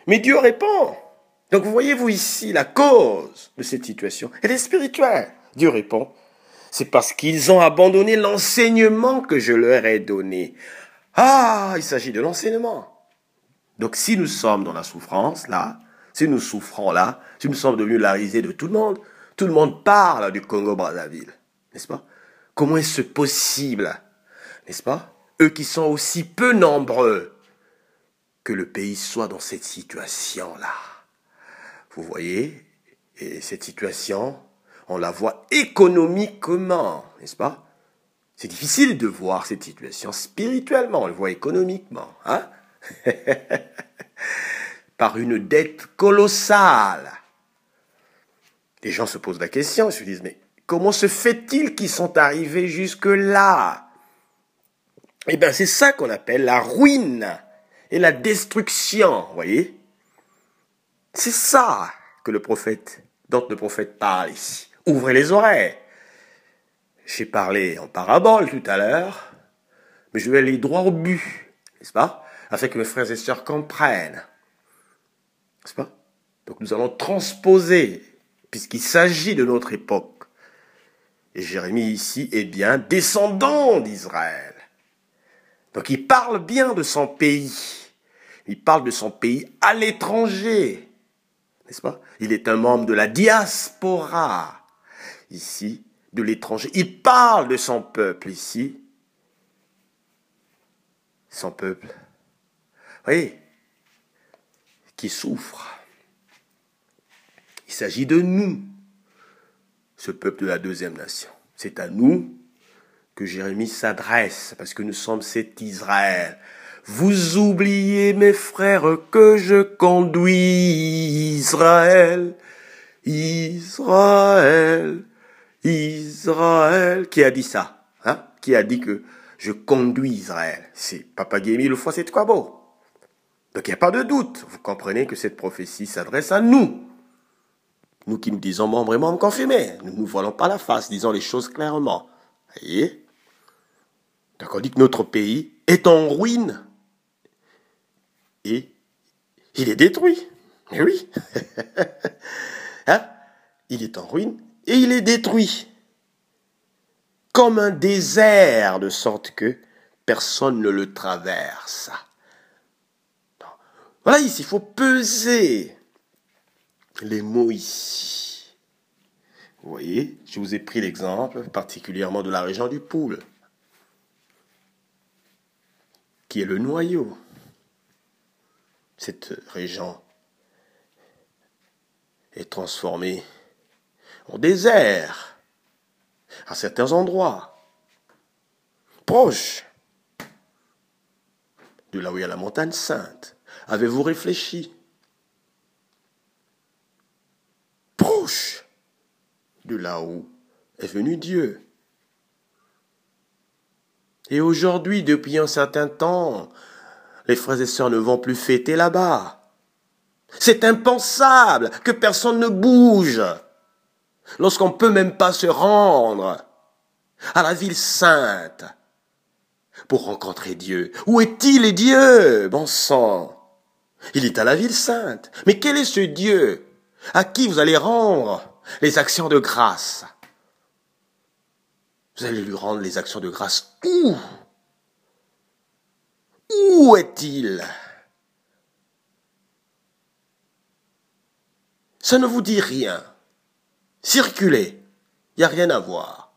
Mais Dieu répond. Donc vous voyez-vous ici la cause de cette situation, elle est spirituelle. Dieu répond, c'est parce qu'ils ont abandonné l'enseignement que je leur ai donné. Ah, il s'agit de l'enseignement. Donc si nous sommes dans la souffrance, là, si nous souffrons là, si nous sommes devenus la risée de tout le monde parle du Congo-Brazzaville, n'est-ce pas? Comment est-ce possible, n'est-ce pas? Eux qui sont aussi peu nombreux, que le pays soit dans cette situation-là. Vous voyez, et cette situation, on la voit économiquement, n'est-ce pas? C'est difficile de voir cette situation spirituellement, on le voit économiquement, hein? Par une dette colossale. Les gens se posent la question, ils se disent, mais comment se fait-il qu'ils sont arrivés jusque-là? Eh bien, c'est ça qu'on appelle la ruine et la destruction, vous voyez? C'est ça que dont le prophète parle ici. Ouvrez les oreilles. J'ai parlé en parabole tout à l'heure, mais je vais aller droit au but, n'est-ce pas? Afin que mes frères et sœurs comprennent, n'est-ce pas? Donc nous allons transposer, puisqu'il s'agit de notre époque. Et Jérémie ici est bien descendant d'Israël. Donc il parle bien de son pays. Il parle de son pays à l'étranger. N'est-ce pas? Il est un membre de la diaspora, ici, de l'étranger. Il parle de son peuple, ici. Son peuple, vous voyez, qui souffre. Il s'agit de nous, ce peuple de la deuxième nation. C'est à nous que Jérémie s'adresse, parce que nous sommes cet Israël. Vous oubliez, mes frères, que je conduis Israël, Israël, Israël. Qui a dit ça? Hein? Qui a dit que je conduis Israël? C'est Papa Guémy le fois, c'est quoi beau? Donc il n'y a pas de doute. Vous comprenez que cette prophétie s'adresse à nous. Nous qui nous disons membres et membres confirmés. Nous ne nous voilons pas la face, disons les choses clairement. Vous voyez? Donc on dit que notre pays est en ruine. Et il est détruit. Mais oui. Hein? Il est en ruine et il est détruit. Comme un désert, de sorte que personne ne le traverse. Voilà, ici, il faut peser les mots ici. Vous voyez, je vous ai pris l'exemple particulièrement de la région du Poul, qui est le noyau. Cette région est transformée en désert à certains endroits, proches de là où il y a la montagne sainte. Avez-vous réfléchi? Proche de là où est venu Dieu. Et aujourd'hui, depuis un certain temps, les frères et sœurs ne vont plus fêter là-bas. C'est impensable que personne ne bouge lorsqu'on ne peut même pas se rendre à la ville sainte pour rencontrer Dieu. Où est-il, Dieu? Bon sang, il est à la ville sainte. Mais quel est ce Dieu à qui vous allez rendre les actions de grâce? Vous allez lui rendre les actions de grâce où? Où est-il? Ça ne vous dit rien. Circulez, il n'y a rien à voir.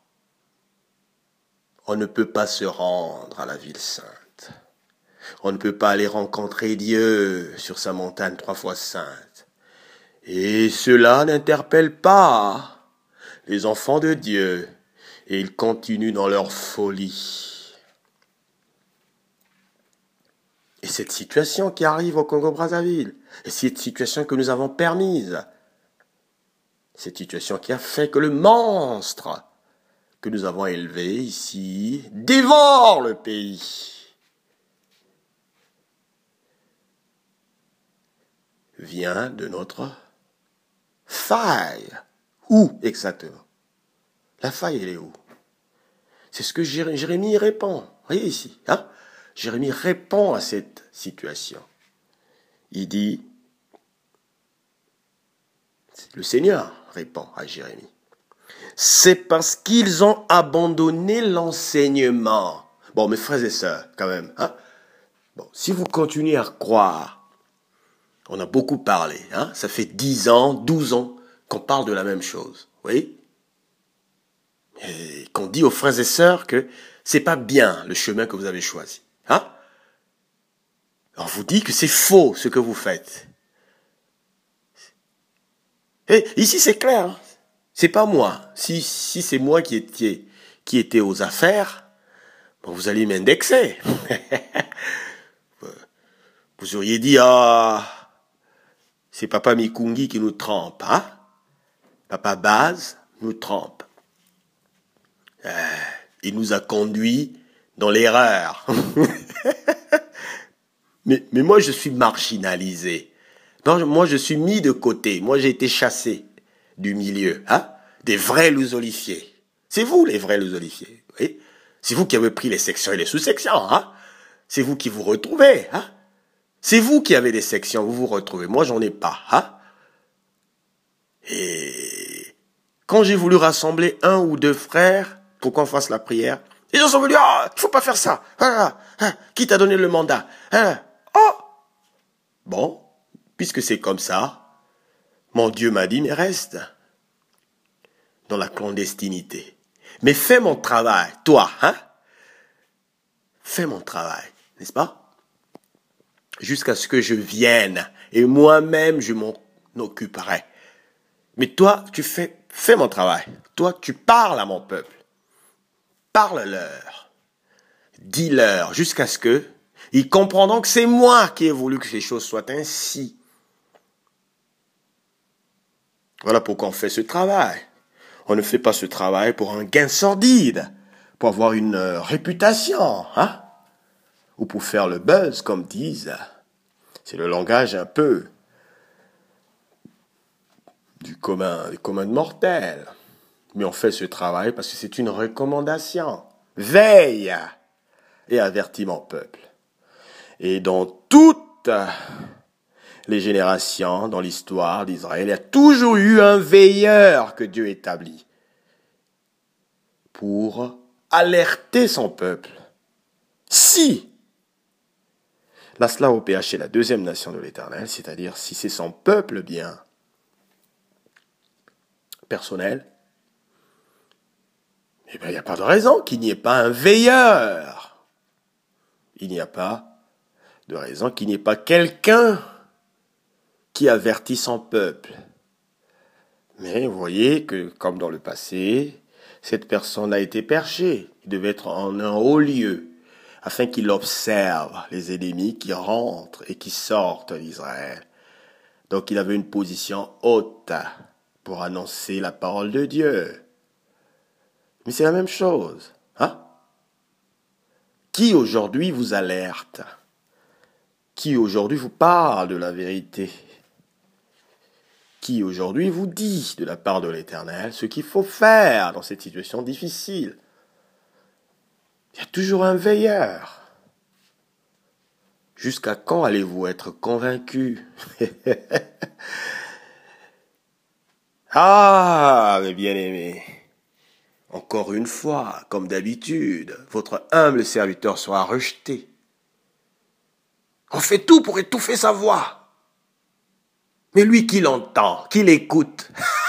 On ne peut pas se rendre à la ville sainte. On ne peut pas aller rencontrer Dieu sur sa montagne 3 fois sainte. Et cela n'interpelle pas les enfants de Dieu. Et ils continuent dans leur folie. Et cette situation qui arrive au Congo-Brazzaville, et cette situation que nous avons permise, cette situation qui a fait que le monstre que nous avons élevé ici dévore le pays, vient de notre faille. Où exactement? La faille, elle est où? C'est ce que Jérémie répond. Voyez ici, hein? Jérémie répond à cette situation. Il dit, Le Seigneur répond à Jérémie. C'est parce qu'ils ont abandonné l'enseignement. Bon, mes frères et sœurs, quand même. Hein? Bon, si vous continuez à croire, on a beaucoup parlé. Hein? Ça fait 10 ans, 12 ans qu'on parle de la même chose. Oui? Et qu'on dit aux frères et sœurs que c'est pas bien le chemin que vous avez choisi. Hein? On vous dit que c'est faux ce que vous faites. Et ici c'est clair. Hein? C'est pas moi. Si c'est moi qui était aux affaires, bon, vous allez m'indexer. Vous auriez dit, c'est Papa Mikungi qui nous trompe, hein? Papa Baz nous trompe. Il nous a conduits dans l'erreur. mais moi, je suis marginalisé. Moi, je suis mis de côté. Moi, j'ai été chassé du milieu, hein? Des vrais lusolifiés. C'est vous, les vrais lusolifiés, oui? C'est vous qui avez pris les sections et les sous-sections, hein? C'est vous qui vous retrouvez, hein? C'est vous qui avez des sections, vous vous retrouvez. Moi, j'en ai pas, hein? Et quand j'ai voulu rassembler 1 ou 2 frères pour qu'on fasse la prière, les gens sont venus, il faut pas faire ça. Qui t'a donné le mandat? Bon, puisque c'est comme ça, mon Dieu m'a dit, mais reste dans la clandestinité. Mais fais mon travail, toi, hein? Fais mon travail, n'est-ce pas? Jusqu'à ce que je vienne, et moi-même, je m'en occuperai. Mais toi, fais mon travail. Toi, tu parles à mon peuple. Parle-leur. Dis-leur, jusqu'à ce que ils comprendront que c'est moi qui ai voulu que ces choses soient ainsi. Voilà pourquoi on fait ce travail. On ne fait pas ce travail pour un gain sordide, pour avoir une réputation, hein? Ou pour faire le buzz, comme disent. C'est le langage un peu du commun de mortels. Mais on fait ce travail parce que c'est une recommandation. Veille et avertis mon peuple. Et dans toutes les générations, dans l'histoire d'Israël, il y a toujours eu un veilleur que Dieu établit pour alerter son peuple. Si la Slavopéache est la deuxième nation de l'Éternel, c'est-à-dire si c'est son peuple bien personnel, eh bien, il n'y a pas de raison qu'il n'y ait pas un veilleur. Il n'y a pas de raison qu'il n'y ait pas quelqu'un qui avertit son peuple. Mais vous voyez que, comme dans le passé, cette personne a été perchée. Il devait être en un haut lieu, afin qu'il observe les ennemis qui rentrent et qui sortent d'Israël. Donc il avait une position haute pour annoncer la parole de Dieu. Mais c'est la même chose, hein? Qui aujourd'hui vous alerte? Qui aujourd'hui vous parle de la vérité? Qui aujourd'hui vous dit de la part de l'Éternel ce qu'il faut faire dans cette situation difficile? Il y a toujours un veilleur. Jusqu'à quand allez-vous être convaincus? Ah, mes bien-aimés, encore une fois, comme d'habitude, votre humble serviteur sera rejeté. On fait tout pour étouffer sa voix. Mais lui qui l'entend, qui l'écoute.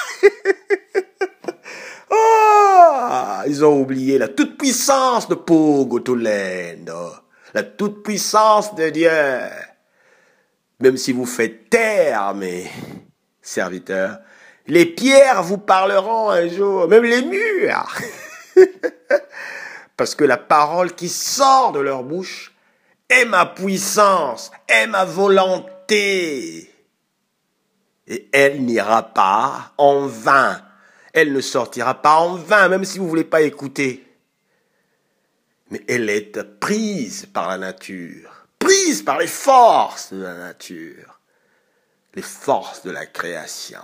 Ils ont oublié la toute-puissance de Pogo Tolendo, la toute-puissance de Dieu. Même si vous faites taire, mes serviteurs, les pierres vous parleront un jour, même les murs. Parce que la parole qui sort de leur bouche est ma puissance, est ma volonté. Et elle n'ira pas en vain. Elle ne sortira pas en vain, même si vous ne voulez pas écouter. Mais elle est prise par la nature, prise par les forces de la nature, les forces de la création.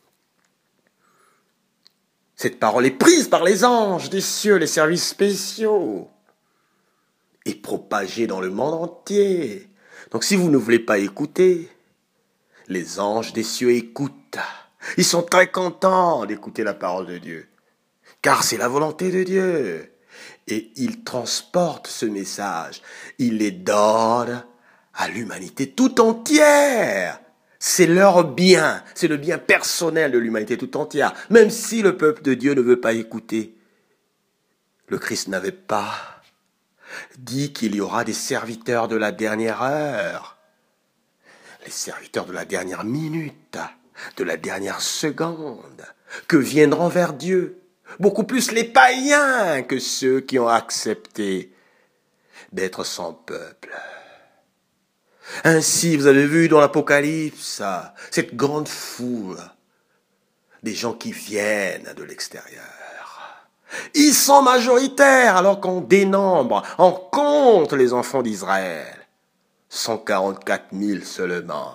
Cette parole est prise par les anges des cieux, les services spéciaux, et propagée dans le monde entier. Donc si vous ne voulez pas écouter, les anges des cieux écoutent. Ils sont très contents d'écouter la parole de Dieu, car c'est la volonté de Dieu. Et ils transportent ce message, ils les donnent à l'humanité tout entière. C'est leur bien, c'est le bien personnel de l'humanité tout entière, même si le peuple de Dieu ne veut pas écouter. Le Christ n'avait pas dit qu'il y aura des serviteurs de la dernière heure, les serviteurs de la dernière minute, de la dernière seconde, que viendront vers Dieu, beaucoup plus les païens que ceux qui ont accepté d'être son peuple. Ainsi, vous avez vu dans l'Apocalypse, cette grande foule des gens qui viennent de l'extérieur. Ils sont majoritaires alors qu'on dénombre, on compte les enfants d'Israël. 144 000 seulement.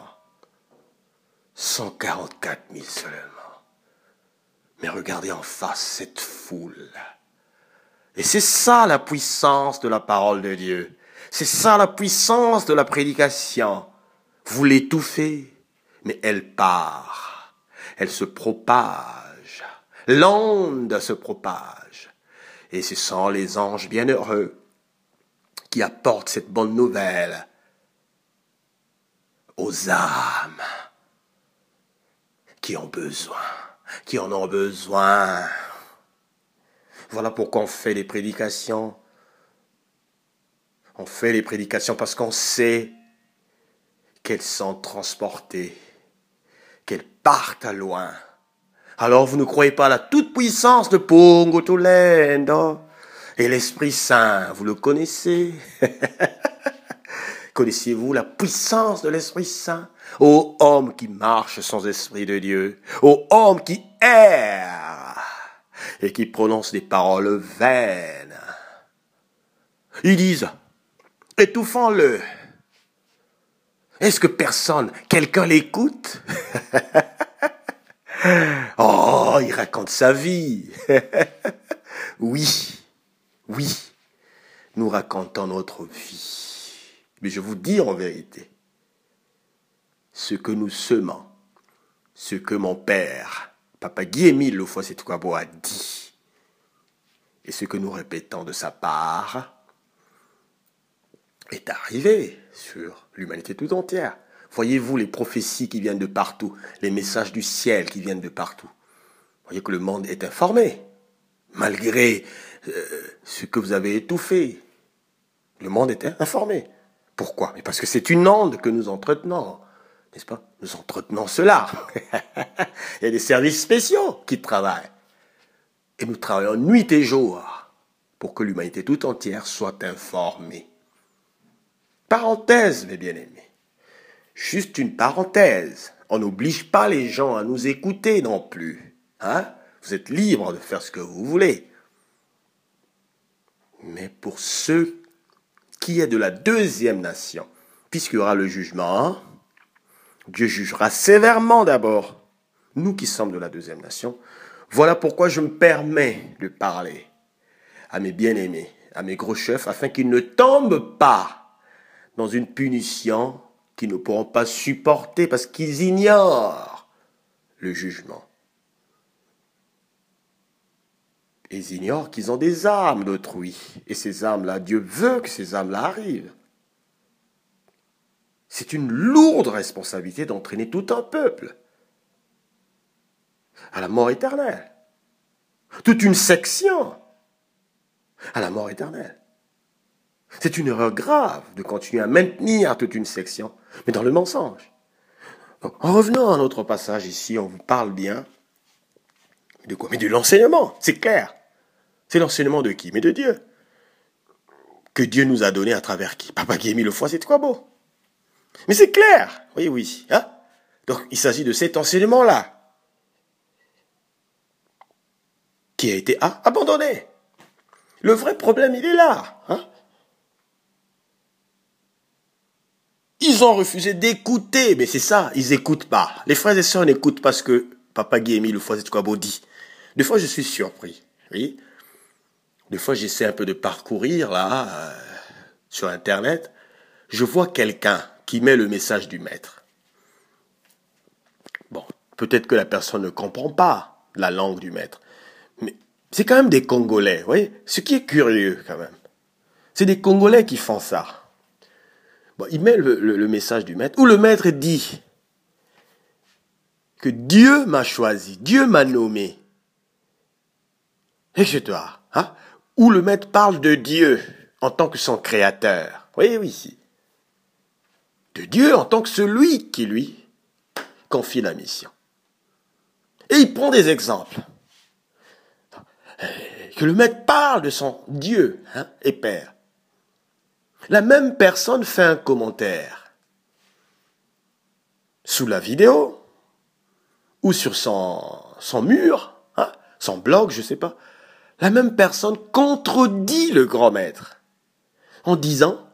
144 000 seulement. Mais regardez en face cette foule. Et c'est ça la puissance de la parole de Dieu. C'est ça la puissance de la prédication. Vous l'étouffez, mais elle part. Elle se propage. L'onde se propage. Et ce sont les anges bienheureux qui apportent cette bonne nouvelle aux âmes qui ont besoin, qui en ont besoin. Voilà pourquoi on fait les prédications. On fait les prédications parce qu'on sait qu'elles sont transportées, qu'elles partent à loin. Alors vous ne croyez pas à la toute-puissance de Pongo Tolendo et l'Esprit Saint, vous le connaissez. Connaissez-vous la puissance de l'Esprit Saint? Ô homme qui marche sans Esprit de Dieu, ô homme qui erre et qui prononce des paroles vaines. Ils disent, étouffons-le. Est-ce que quelqu'un l'écoute? Oh, il raconte sa vie. Oui, nous racontons notre vie. Mais je vous dis en vérité, ce que nous semons, ce que mon père, Papa Guy-Émile Lofoa-Setukwabo a dit, et ce que nous répétons de sa part, est arrivé sur l'humanité tout entière. Voyez-vous les prophéties qui viennent de partout, les messages du ciel qui viennent de partout. Voyez que le monde est informé, malgré ce que vous avez étouffé. Le monde est informé. Pourquoi? Mais parce que c'est une onde que nous entretenons, n'est-ce pas? Nous entretenons cela. Il y a des services spéciaux qui travaillent. Et nous travaillons nuit et jour pour que l'humanité tout entière soit informée. Parenthèse, mes bien-aimés. Juste une parenthèse. On n'oblige pas les gens à nous écouter non plus. Hein? Vous êtes libres de faire ce que vous voulez. Mais pour ceux qui est de la deuxième nation, puisqu'il y aura le jugement, Dieu jugera sévèrement d'abord nous qui sommes de la deuxième nation. Voilà pourquoi je me permets de parler à mes bien-aimés, à mes gros chefs, afin qu'ils ne tombent pas dans une punition qu'ils ne pourront pas supporter parce qu'ils ignorent le jugement. Ils ignorent qu'ils ont des âmes d'autrui. Et ces âmes-là, Dieu veut que ces âmes-là arrivent. C'est une lourde responsabilité d'entraîner tout un peuple à la mort éternelle. Toute une section à la mort éternelle. C'est une erreur grave de continuer à maintenir toute une section, mais dans le mensonge. Donc, en revenant à notre passage ici, on vous parle bien de quoi? Mais de l'enseignement, c'est clair. C'est l'enseignement de qui? Mais de Dieu. Que Dieu nous a donné à travers qui? Papa Guy-Émile Lofoa-Setukwabo. Mais c'est clair. Oui. Hein? Donc, il s'agit de cet enseignement-là qui a été abandonné. Le vrai problème, il est là. Hein? Ils ont refusé d'écouter. Mais c'est ça, ils n'écoutent pas. Les frères et sœurs n'écoutent pas ce que Papa Guy-Émile Lofoa-Setukwabo dit. Des fois, je suis surpris. Oui. Des fois, j'essaie un peu de parcourir là sur Internet. Je vois quelqu'un qui met le message du maître. Bon, Peut-être que la personne ne comprend pas la langue du maître. Mais c'est quand même des Congolais, vous voyez. Ce qui est curieux quand même. C'est des Congolais qui font ça. Bon, il met le message du maître, où le maître dit que Dieu m'a choisi, Dieu m'a nommé. Etc. Hein? Où le maître parle de Dieu en tant que son créateur. Oui, oui, ici. De Dieu en tant que celui qui lui confie la mission. Et il prend des exemples. Que le maître parle de son Dieu et Père. La même personne fait un commentaire sous la vidéo ou sur son mur, son blog, je ne sais pas. La même personne contredit le grand maître en disant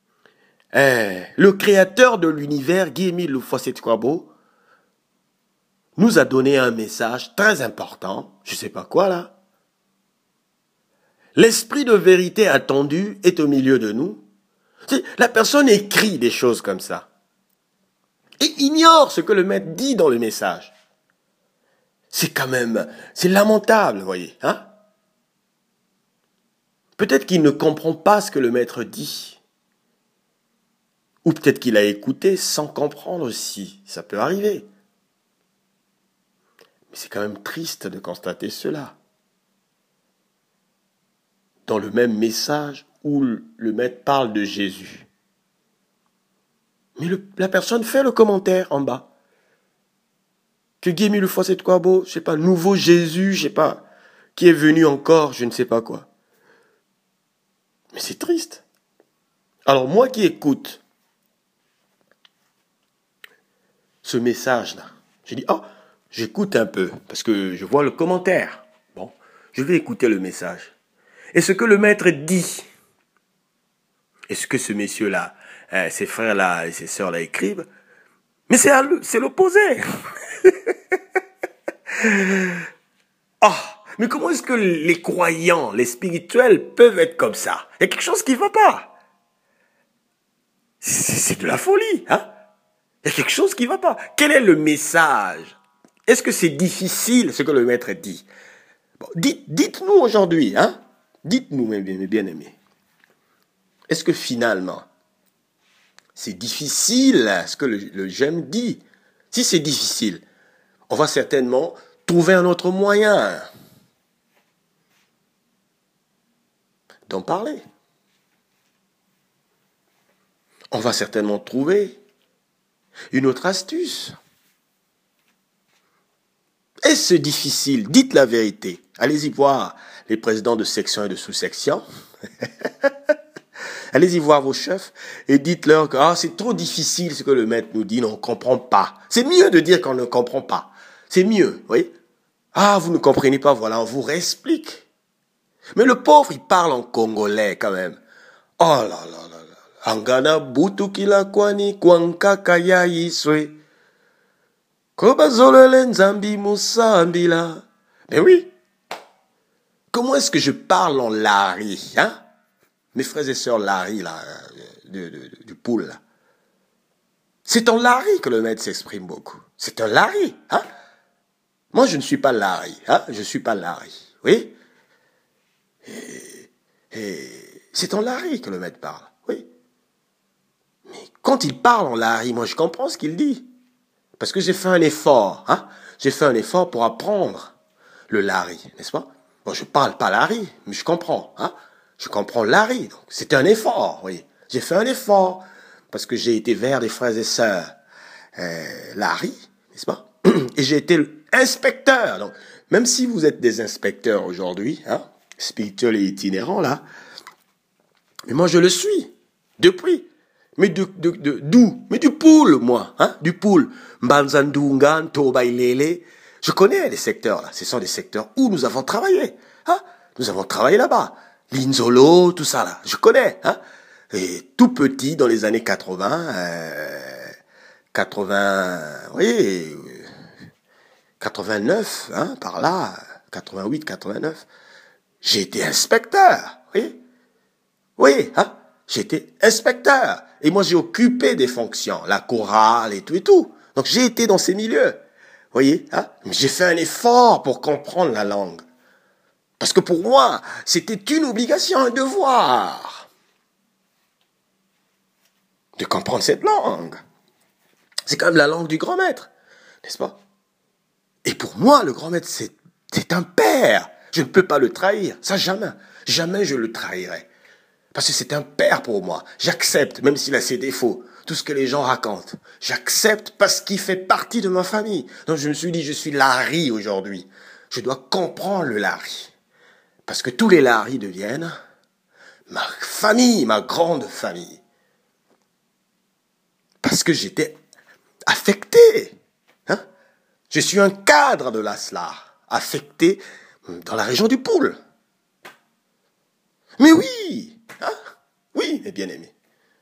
le créateur de l'univers, Guy-Émile Loufossé-Twabo, nous a donné un message très important, je ne sais pas quoi là. L'esprit de vérité attendu est au milieu de nous. La personne écrit des choses comme ça et ignore ce que le maître dit dans le message. C'est quand même, c'est lamentable, vous voyez, hein? Peut-être qu'il ne comprend pas ce que le maître dit. Ou peut-être qu'il a écouté sans comprendre aussi. Ça peut arriver. Mais c'est quand même triste de constater cela. Dans le même message où le maître parle de Jésus. Mais la personne fait le commentaire en bas. Que Guy-Émile Loufossé-Twabo, je sais pas, nouveau Jésus, je sais pas, qui est venu encore, je ne sais pas quoi. Mais c'est triste. Alors moi qui écoute ce message-là, j'ai dit, j'écoute un peu, parce que je vois le commentaire. Bon, je vais écouter le message. Et ce que le maître dit, et ce que ce monsieur-là, ses frères-là et ses sœurs-là écrivent, mais c'est l'opposé. Mais comment est-ce que les croyants, les spirituels peuvent être comme ça? Il y a quelque chose qui ne va pas. C'est de la folie, hein? Il y a quelque chose qui ne va pas. Quel est le message? Est-ce que c'est difficile ce que le maître dit? Bon, dites-nous aujourd'hui, hein? Dites-nous, mes bien-aimés. Est-ce que finalement, c'est difficile ce que le jeune dit? Si c'est difficile, on va certainement trouver un autre moyen d'en parler. On va certainement trouver une autre astuce. Est-ce difficile? Dites la vérité. Allez-y voir les présidents de section et de sous-section. Allez-y voir vos chefs et dites-leur que c'est trop difficile ce que le maître nous dit, on ne comprend pas. C'est mieux de dire qu'on ne comprend pas. C'est mieux, oui. Vous ne comprenez pas, voilà, on vous réexplique. Mais le pauvre, il parle en congolais quand même. Oh là là là là. Angana butukila kwani kwanka kaya iswe. Kobazolele nzambi musambila. Mais oui. Comment est-ce que je parle en lari, hein? Mes frères et sœurs lari, là, du poule, là. C'est en lari que le maître s'exprime beaucoup. C'est un lari, hein? Moi, je ne suis pas lari, hein? Je ne suis pas lari, oui? Et c'est en lari que le maître parle, oui. Mais quand il parle en lari, moi, je comprends ce qu'il dit. Parce que j'ai fait un effort, hein? J'ai fait un effort pour apprendre le lari, n'est-ce pas? Bon, je parle pas lari, mais je comprends, hein? Je comprends lari, donc c'est un effort, oui. J'ai fait un effort parce que j'ai été vers des frères et sœurs lari, n'est-ce pas? Et j'ai été inspecteur. Donc, même si vous êtes des inspecteurs aujourd'hui, hein, spirituels et itinérants là, mais moi je le suis depuis. Mais d'où? Mais du Poul, moi, hein, du Poul. Mbanzandungan, Tobailele. Je connais les secteurs là. Ce sont des secteurs où nous avons travaillé, hein. Nous avons travaillé là-bas. Linzolo, tout ça là. Je connais, hein. Et tout petit dans les années 89, hein, par là, 88, 89. J'ai été inspecteur, oui. Oui, hein. J'étais inspecteur. Et moi, j'ai occupé des fonctions, la chorale et tout et tout. Donc, j'ai été dans ces milieux. Voyez, hein? J'ai fait un effort pour comprendre la langue. Parce que pour moi, c'était une obligation, un devoir de comprendre cette langue. C'est quand même la langue du grand maître, n'est-ce pas? Et pour moi, le grand maître, c'est un père. Je ne peux pas le trahir. Ça, jamais. Jamais je le trahirai. Parce que c'est un père pour moi. J'accepte, même s'il a ses défauts, tout ce que les gens racontent. J'accepte parce qu'il fait partie de ma famille. Donc je me suis dit, je suis Larry aujourd'hui. Je dois comprendre le Larry. Parce que tous les Larry deviennent ma famille, ma grande famille. Parce que j'étais affecté. Hein? Je suis un cadre de l'Aslar, affecté dans la région du Poul. Mais oui, hein? Oui, mes bien-aimés.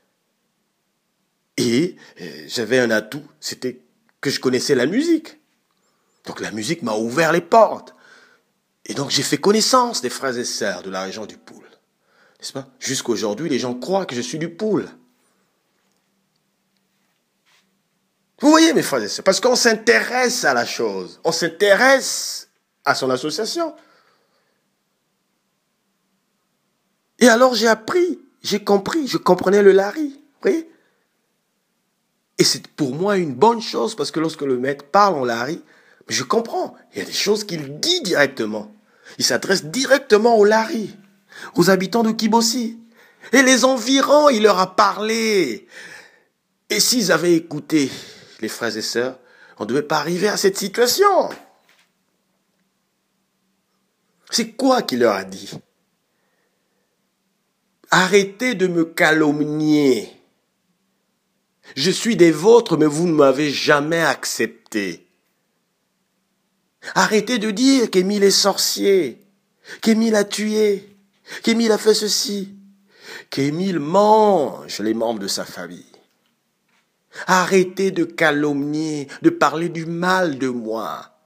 Et j'avais un atout, c'était que je connaissais la musique. Donc la musique m'a ouvert les portes. Et donc j'ai fait connaissance des frères et sœurs de la région du Poul. N'est-ce pas? Jusqu'aujourd'hui, les gens croient que je suis du Poul. Vous voyez, mes frères et sœurs, parce qu'on s'intéresse à la chose. On s'intéresse à son association. Et alors j'ai appris, j'ai compris, je comprenais le Larry. Vous voyez? Et c'est pour moi une bonne chose, parce que lorsque le maître parle en Larry, je comprends. Il y a des choses qu'il dit directement. Il s'adresse directement aux Larry, aux habitants de Kibossi. Et les environs, il leur a parlé. Et s'ils avaient écouté, les frères et sœurs, on ne devait pas arriver à cette situation. C'est quoi qu'il leur a dit? Arrêtez de me calomnier. Je suis des vôtres, mais vous ne m'avez jamais accepté. Arrêtez de dire qu'Émile est sorcier, qu'Émile a tué, qu'Émile a fait ceci, qu'Émile mange les membres de sa famille. Arrêtez de calomnier, de parler du mal de moi.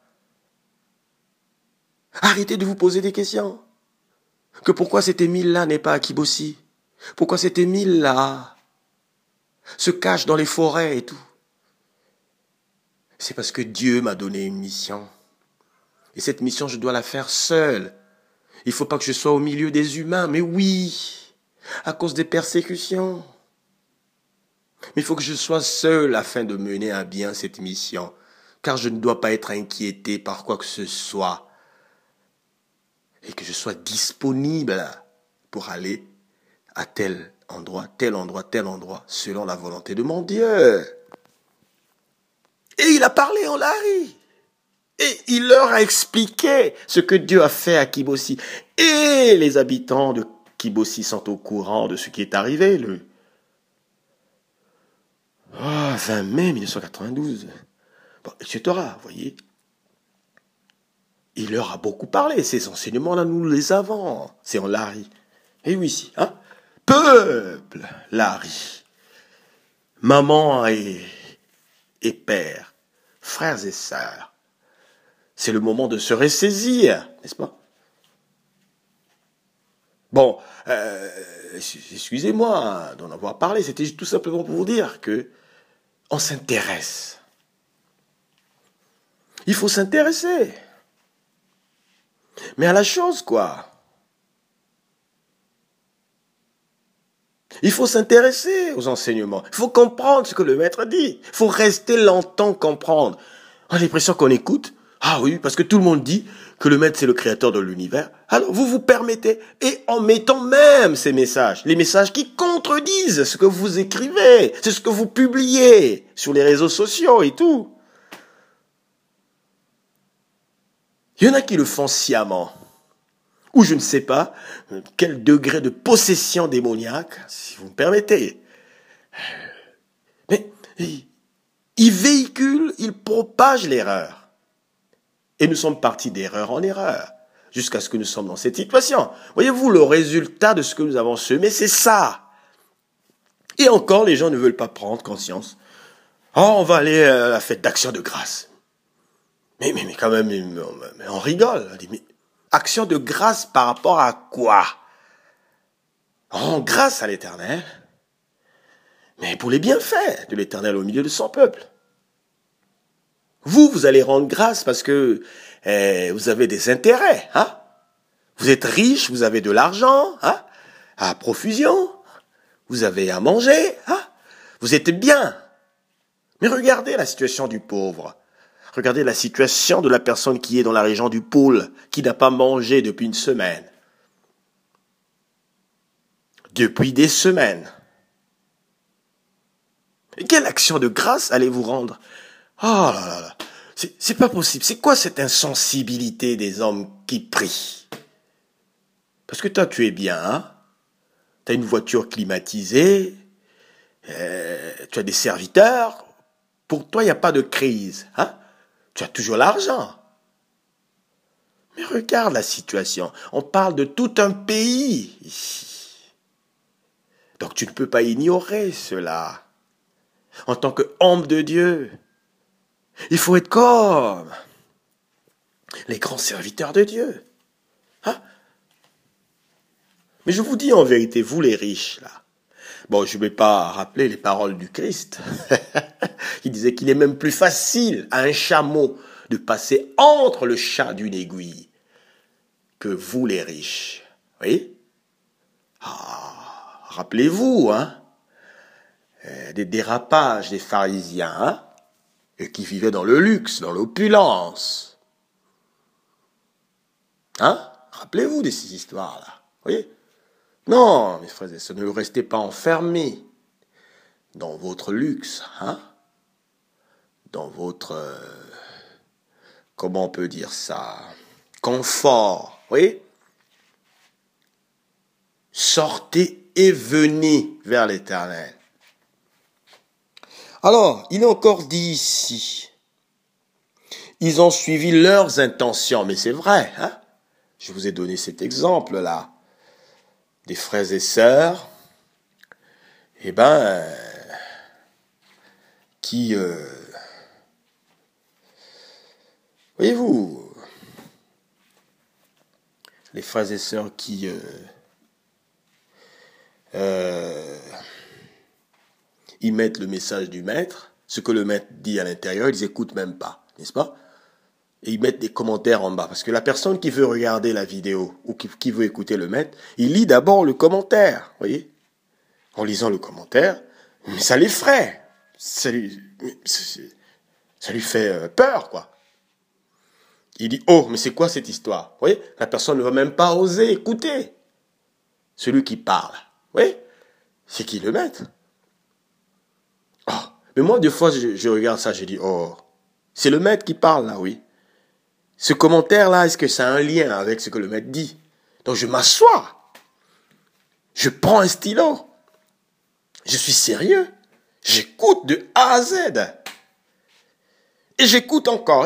Arrêtez de vous poser des questions. Que pourquoi cet Émile-là n'est pas à Kibossi? Pourquoi cet Émile-là se cache dans les forêts et tout? C'est parce que Dieu m'a donné une mission. Et cette mission, je dois la faire seule. Il ne faut pas que je sois au milieu des humains. Mais oui, à cause des persécutions. Mais il faut que je sois seul afin de mener à bien cette mission. Car je ne dois pas être inquiété par quoi que ce soit. Et que je sois disponible pour aller à tel endroit, tel endroit, tel endroit, selon la volonté de mon Dieu. Et il a parlé en Larry. Et il leur a expliqué ce que Dieu a fait à Kibossi. Et les habitants de Kibossi sont au courant de ce qui est arrivé le 20 mai 1992. Bon, etc. Vous voyez. Il leur a beaucoup parlé. Ces enseignements-là, nous les avons. C'est en Larry. Et oui, si. Hein? Peuple, Larry. Maman et père. Frères et sœurs. C'est le moment de se ressaisir, n'est-ce pas? Bon, excusez-moi d'en avoir parlé. C'était tout simplement pour vous dire que on s'intéresse. Il faut s'intéresser. Mais à la chose, quoi. Il faut s'intéresser aux enseignements. Il faut comprendre ce que le maître dit. Il faut rester longtemps comprendre. On a l'impression qu'on écoute. Ah oui, parce que tout le monde dit que le maître c'est le créateur de l'univers. Alors vous vous permettez, et en mettant même ces messages, les messages qui contredisent ce que vous écrivez, c'est ce que vous publiez sur les réseaux sociaux et tout. Il y en a qui le font sciemment. Ou je ne sais pas quel degré de possession démoniaque, si vous me permettez. Mais il véhicule, il propage l'erreur. Et nous sommes partis d'erreur en erreur, jusqu'à ce que nous sommes dans cette situation. Voyez-vous, le résultat de ce que nous avons semé, c'est ça. Et encore, les gens ne veulent pas prendre conscience. Oh, on va aller à la fête d'action de grâce. Mais quand même, mais on rigole. On dit, mais action de grâce par rapport à quoi? En grâce à l'Éternel, mais pour les bienfaits de l'Éternel au milieu de son peuple. Vous allez rendre grâce parce que vous avez des intérêts, hein? Vous êtes riche, vous avez de l'argent, hein? À profusion, vous avez à manger, hein? Vous êtes bien. Mais regardez la situation du pauvre. Regardez la situation de la personne qui est dans la région du pôle, qui n'a pas mangé depuis une semaine. Depuis des semaines. Et quelle action de grâce allez-vous rendre? Oh là là là. C'est pas possible. C'est quoi cette insensibilité des hommes qui prient? Parce que toi, tu es bien, hein? Tu as une voiture climatisée, tu as des serviteurs. Pour toi, il n'y a pas de crise, hein? Tu as toujours l'argent. Mais regarde la situation. On parle de tout un pays ici. Donc tu ne peux pas ignorer cela. En tant qu'homme de Dieu, il faut être comme les grands serviteurs de Dieu. Hein? Mais je vous dis en vérité, vous les riches, là. Bon, je ne vais pas rappeler les paroles du Christ. Il disait qu'il est même plus facile à un chameau de passer entre le chat d'une aiguille que vous les riches. Oui? Ah, rappelez-vous, hein? Des dérapages des pharisiens, hein? Et qui vivaient dans le luxe, dans l'opulence. Hein? Rappelez-vous de ces histoires-là. Oui? Non, mes frères et sœurs, ne restez pas enfermés dans votre luxe, hein? Dans votre, comment on peut dire ça? Confort, oui? Sortez et venez vers l'Éternel. Alors, il est encore dit ici, ils ont suivi leurs intentions, mais c'est vrai, hein? Je vous ai donné cet exemple-là, des frères et sœurs, qui, voyez-vous, les frères et sœurs qui ils mettent le message du maître, ce que le maître dit à l'intérieur, ils n'écoutent même pas, n'est-ce pas? Et ils mettent des commentaires en bas, parce que la personne qui veut regarder la vidéo ou qui veut écouter le maître, il lit d'abord le commentaire, voyez? En lisant le commentaire, mais ça l'effraie, ça lui fait peur, quoi. Il dit, oh, mais c'est quoi cette histoire? Vous voyez, la personne ne va même pas oser écouter celui qui parle. Vous voyez, c'est qui le maître? Oh, mais moi, des fois, je regarde ça, je dis, oh, c'est le maître qui parle là, oui. Ce commentaire-là, est-ce que ça a un lien avec ce que le maître dit? Donc je m'assois, je prends un stylo, je suis sérieux, j'écoute de A à Z. Et j'écoute encore,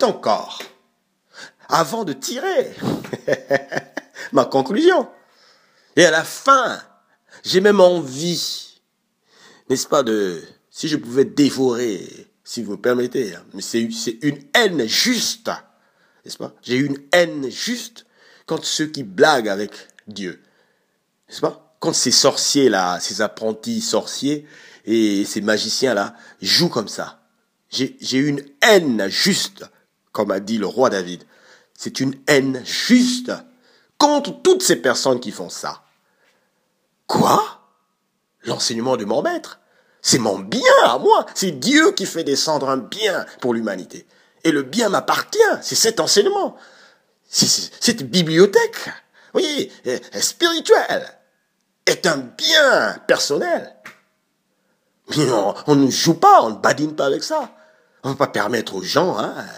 avant de tirer ma conclusion. Et à la fin, j'ai même envie, n'est-ce pas, si je pouvais dévorer, si vous me permettez, hein, mais c'est une haine juste, n'est-ce pas? J'ai une haine juste contre ceux qui blaguent avec Dieu, n'est-ce pas? Contre ces sorciers-là, ces apprentis sorciers et ces magiciens-là jouent comme ça. J'ai une haine juste, comme a dit le roi David. C'est une haine juste contre toutes ces personnes qui font ça. Quoi? L'enseignement de mon maître? C'est mon bien à moi. C'est Dieu qui fait descendre un bien pour l'humanité. Et le bien m'appartient. C'est cet enseignement. C'est cette bibliothèque, vous voyez, spirituelle, est un bien personnel. Mais on ne joue pas, on ne badine pas avec ça. On ne va pas permettre aux gens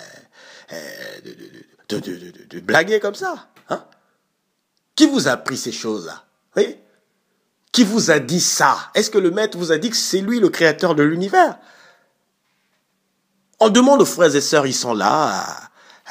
de blaguer comme ça. Hein? Qui vous a appris ces choses-là? Oui? Qui vous a dit ça? Est-ce que le maître vous a dit que c'est lui le créateur de l'univers? On demande aux frères et sœurs, ils sont là,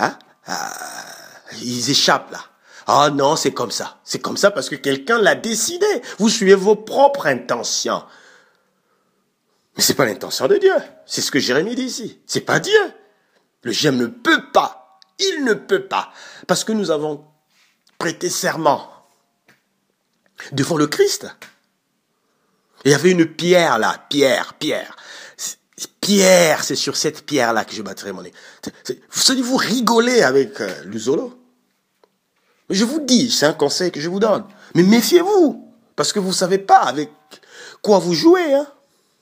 ils échappent là. Ah non, c'est comme ça. C'est comme ça parce que quelqu'un l'a décidé. Vous suivez vos propres intentions. Mais c'est pas l'intention de Dieu. C'est ce que Jérémie dit ici. C'est pas Dieu. Le GM ne peut pas. Il ne peut pas. Parce que nous avons prêté serment devant le Christ. Il y avait une pierre là. Pierre. pierre, c'est sur cette pierre-là que je bâtirai mon église. Vous rigolez avec Luzolo. Mais je vous dis, c'est un conseil que je vous donne. Mais méfiez-vous, parce que vous ne savez pas avec quoi vous jouez. Hein.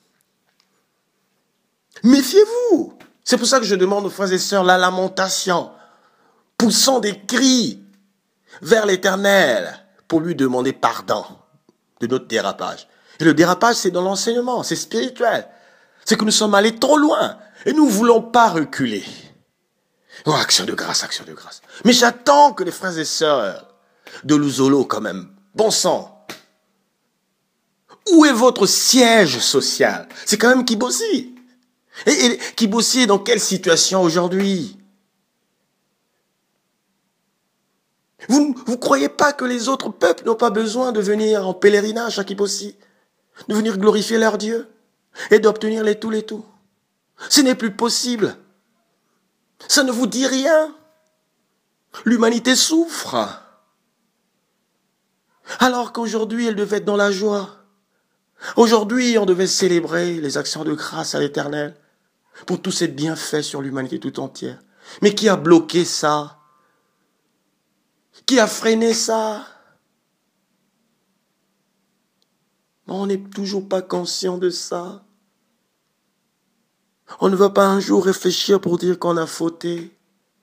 Méfiez-vous. C'est pour ça que je demande aux frères et sœurs la lamentation, poussant des cris vers l'Éternel pour lui demander pardon de notre dérapage. Et le dérapage, c'est dans l'enseignement, c'est spirituel. C'est que nous sommes allés trop loin et nous ne voulons pas reculer. Oh, action de grâce, action de grâce. Mais j'attends que les frères et sœurs de Luzolo, quand même, bon sang. Où est votre siège social? C'est quand même Kibossi. Et Kibossi est dans quelle situation aujourd'hui? Vous ne croyez pas que les autres peuples n'ont pas besoin de venir en pèlerinage à Kibossi, de venir glorifier leur Dieu et d'obtenir les tout? Ce n'est plus possible. Ça ne vous dit rien. L'humanité souffre. Alors qu'aujourd'hui, elle devait être dans la joie. Aujourd'hui, on devait célébrer les actions de grâce à l'Éternel pour tous ces bienfaits sur l'humanité tout entière. Mais qui a bloqué ça? Qui a freiné ça? On n'est toujours pas conscient de ça. On ne va pas un jour réfléchir pour dire qu'on a fauté.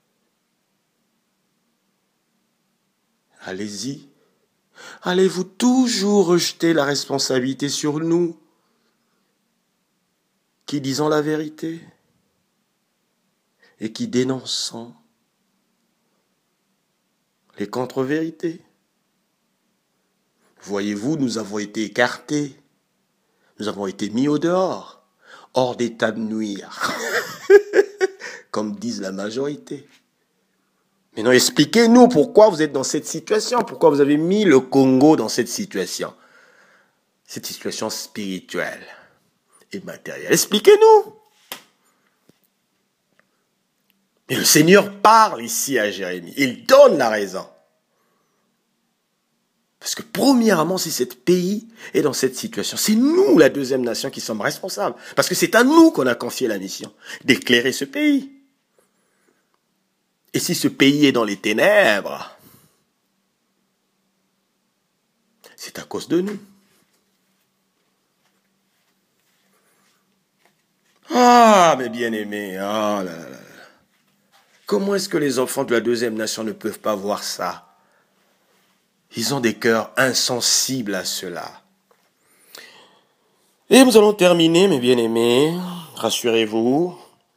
Allez-y. Allez-vous toujours rejeter la responsabilité sur nous qui disons la vérité et qui dénonçons les contre-vérités? Voyez-vous, nous avons été écartés. Nous avons été mis au dehors, hors d'état de nuire, comme disent la majorité. Mais non, expliquez-nous pourquoi vous êtes dans cette situation, pourquoi vous avez mis le Congo dans cette situation spirituelle et matérielle. Expliquez-nous. Et le Seigneur parle ici à Jérémie. Il donne la raison. Parce que premièrement, si ce pays est dans cette situation, c'est nous, la deuxième nation, qui sommes responsables. Parce que c'est à nous qu'on a confié la mission d'éclairer ce pays. Et si ce pays est dans les ténèbres, c'est à cause de nous. Ah, mes bien-aimés, oh là là. Comment est-ce que les enfants de la deuxième nation ne peuvent pas voir ça? Ils ont des cœurs insensibles à cela. Et nous allons terminer, mes bien-aimés, rassurez-vous.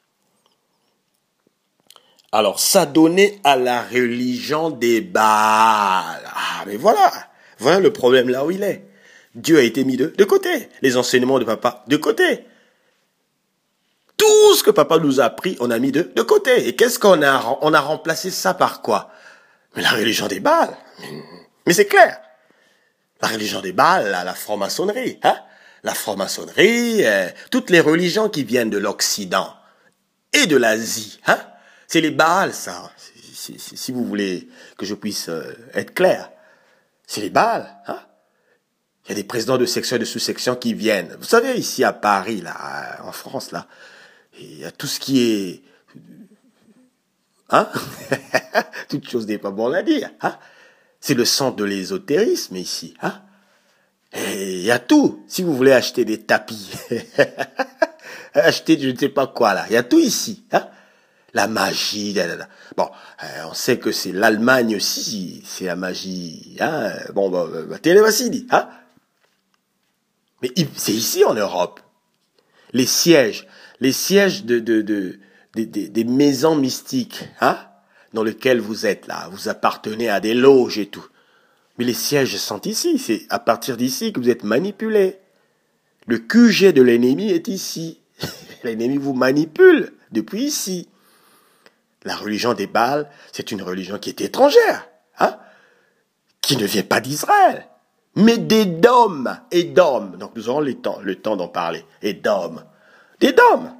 Alors, s'adonner à la religion des Baals. Ah, mais voilà le problème là où il est. Dieu a été mis de côté. Les enseignements de papa, de côté. Tout ce que papa nous a appris, on a mis de côté. Et qu'est-ce qu'on a? On a remplacé ça par quoi? Mais la religion des Baals. Mais c'est clair. La religion des Baals, la franc-maçonnerie, hein? La franc-maçonnerie, toutes les religions qui viennent de l'Occident et de l'Asie, hein? C'est les Baals, ça. Si vous voulez que je puisse être clair. C'est les Baals, hein? Il y a des présidents de section et de sous-section qui viennent. Vous savez, ici à Paris, là, en France, là, il y a tout ce qui est... Hein? Toute chose n'est pas bonne à dire, hein? C'est le centre de l'ésotérisme, ici, hein? Et il y a tout. Si vous voulez acheter des tapis, acheter je ne sais pas quoi, là, il y a tout ici, hein? La magie, bon, on sait que c'est l'Allemagne aussi, c'est la magie, hein, bon, Télévassili, hein. Mais c'est ici en Europe. Les sièges des maisons mystiques, hein, dans lesquelles vous êtes là, vous appartenez à des loges et tout. Mais les sièges sont ici, c'est à partir d'ici que vous êtes manipulés. Le QG de l'ennemi est ici. L'ennemi vous manipule depuis ici. La religion des Baals, c'est une religion qui est étrangère, hein, qui ne vient pas d'Israël, mais d'Édom, Édom. Donc nous aurons le temps d'en parler. Édom, d'Édom.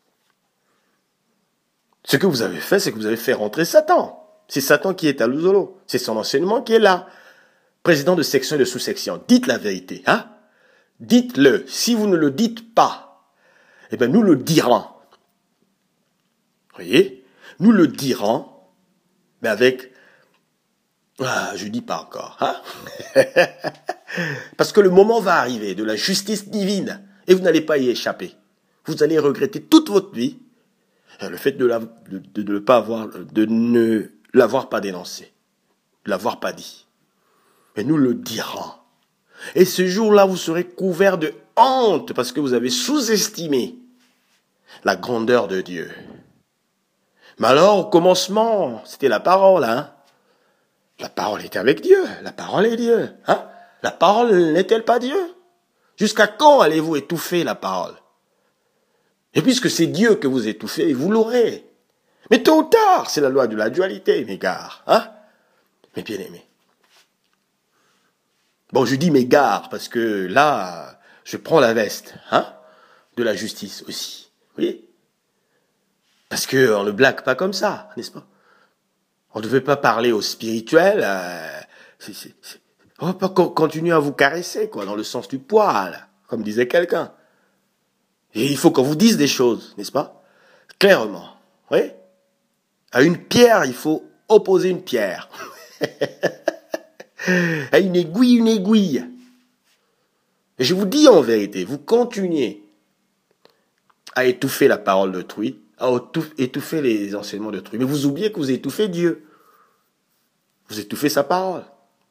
Ce que vous avez fait, c'est que vous avez fait rentrer Satan. C'est Satan qui est à Luzolo. C'est son enseignement qui est là. Président de section et de sous-section, dites la vérité, hein. Dites-le. Si vous ne le dites pas, eh bien, nous le dirons. Vous voyez? Nous le dirons, mais avec... Ah, je dis pas encore. Hein? Parce que le moment va arriver de la justice divine et vous n'allez pas y échapper. Vous allez regretter toute votre vie le fait de ne l'avoir pas dénoncé, de l'avoir pas dit. Mais nous le dirons. Et ce jour-là, vous serez couverts de honte parce que vous avez sous-estimé la grandeur de Dieu. Mais alors, au commencement, c'était la parole, hein? La parole était avec Dieu. La parole est Dieu, hein? La parole n'est-elle pas Dieu? Jusqu'à quand allez-vous étouffer la parole? Et puisque c'est Dieu que vous étouffez, vous l'aurez. Mais tôt ou tard, c'est la loi de la dualité, mes gars, hein? Mes bien-aimés. Bon, je dis mes gars parce que là, je prends la veste, hein? De la justice aussi, oui? Parce que on ne blague pas comme ça, n'est-ce pas? On ne veut pas parler au spirituel. On va pas continuer à vous caresser, quoi, dans le sens du poil, comme disait quelqu'un. Et il faut qu'on vous dise des choses, n'est-ce pas? Clairement, oui? À une pierre, il faut opposer une pierre. À une aiguille. Et je vous dis en vérité, vous continuez à étouffer la parole d'autrui, à étouffer les enseignements d'autrui. Mais vous oubliez que vous étouffez Dieu. Vous étouffez sa parole.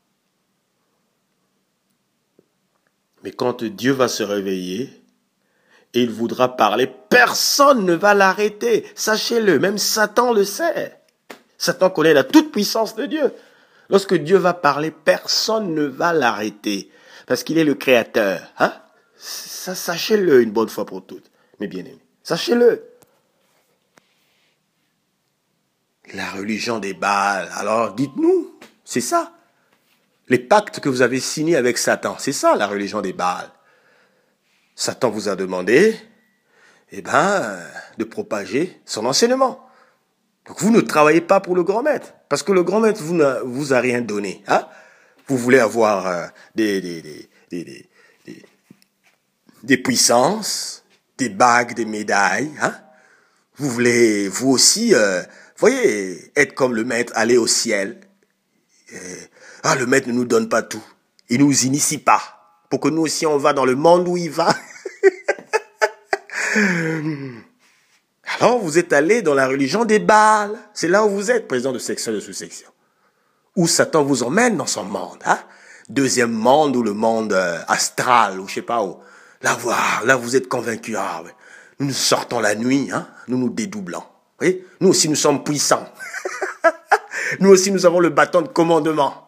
Mais quand Dieu va se réveiller, et il voudra parler, personne ne va l'arrêter. Sachez-le, même Satan le sait. Satan connaît la toute-puissance de Dieu. Lorsque Dieu va parler, personne ne va l'arrêter. Parce qu'il est le créateur. Hein? Ça, sachez-le une bonne fois pour toutes, mes bien-aimés. Sachez-le. La religion des Baals. Alors, dites-nous, c'est ça. Les pactes que vous avez signés avec Satan, c'est ça la religion des Baals. Satan vous a demandé, de propager son enseignement. Donc vous ne travaillez pas pour le grand maître, parce que le grand maître vous a rien donné. Hein? Vous voulez avoir des puissances, des bagues, des médailles. Hein? Vous voulez, vous aussi, voyez, être comme le maître, aller au ciel. Le maître ne nous donne pas tout. Il nous initie pas. Pour que nous aussi, on va dans le monde où il va. Alors, vous êtes allé dans la religion des Baals. C'est là où vous êtes, président de section de sous-section. Où Satan vous emmène dans son monde. Hein? Deuxième monde, ou le monde astral, ou je sais pas où. Là, vous êtes convaincus. Ah, ouais. Nous sortons la nuit, hein? Nous nous dédoublons. Vous voyez? Nous aussi, nous sommes puissants. Nous aussi, nous avons le bâton de commandement.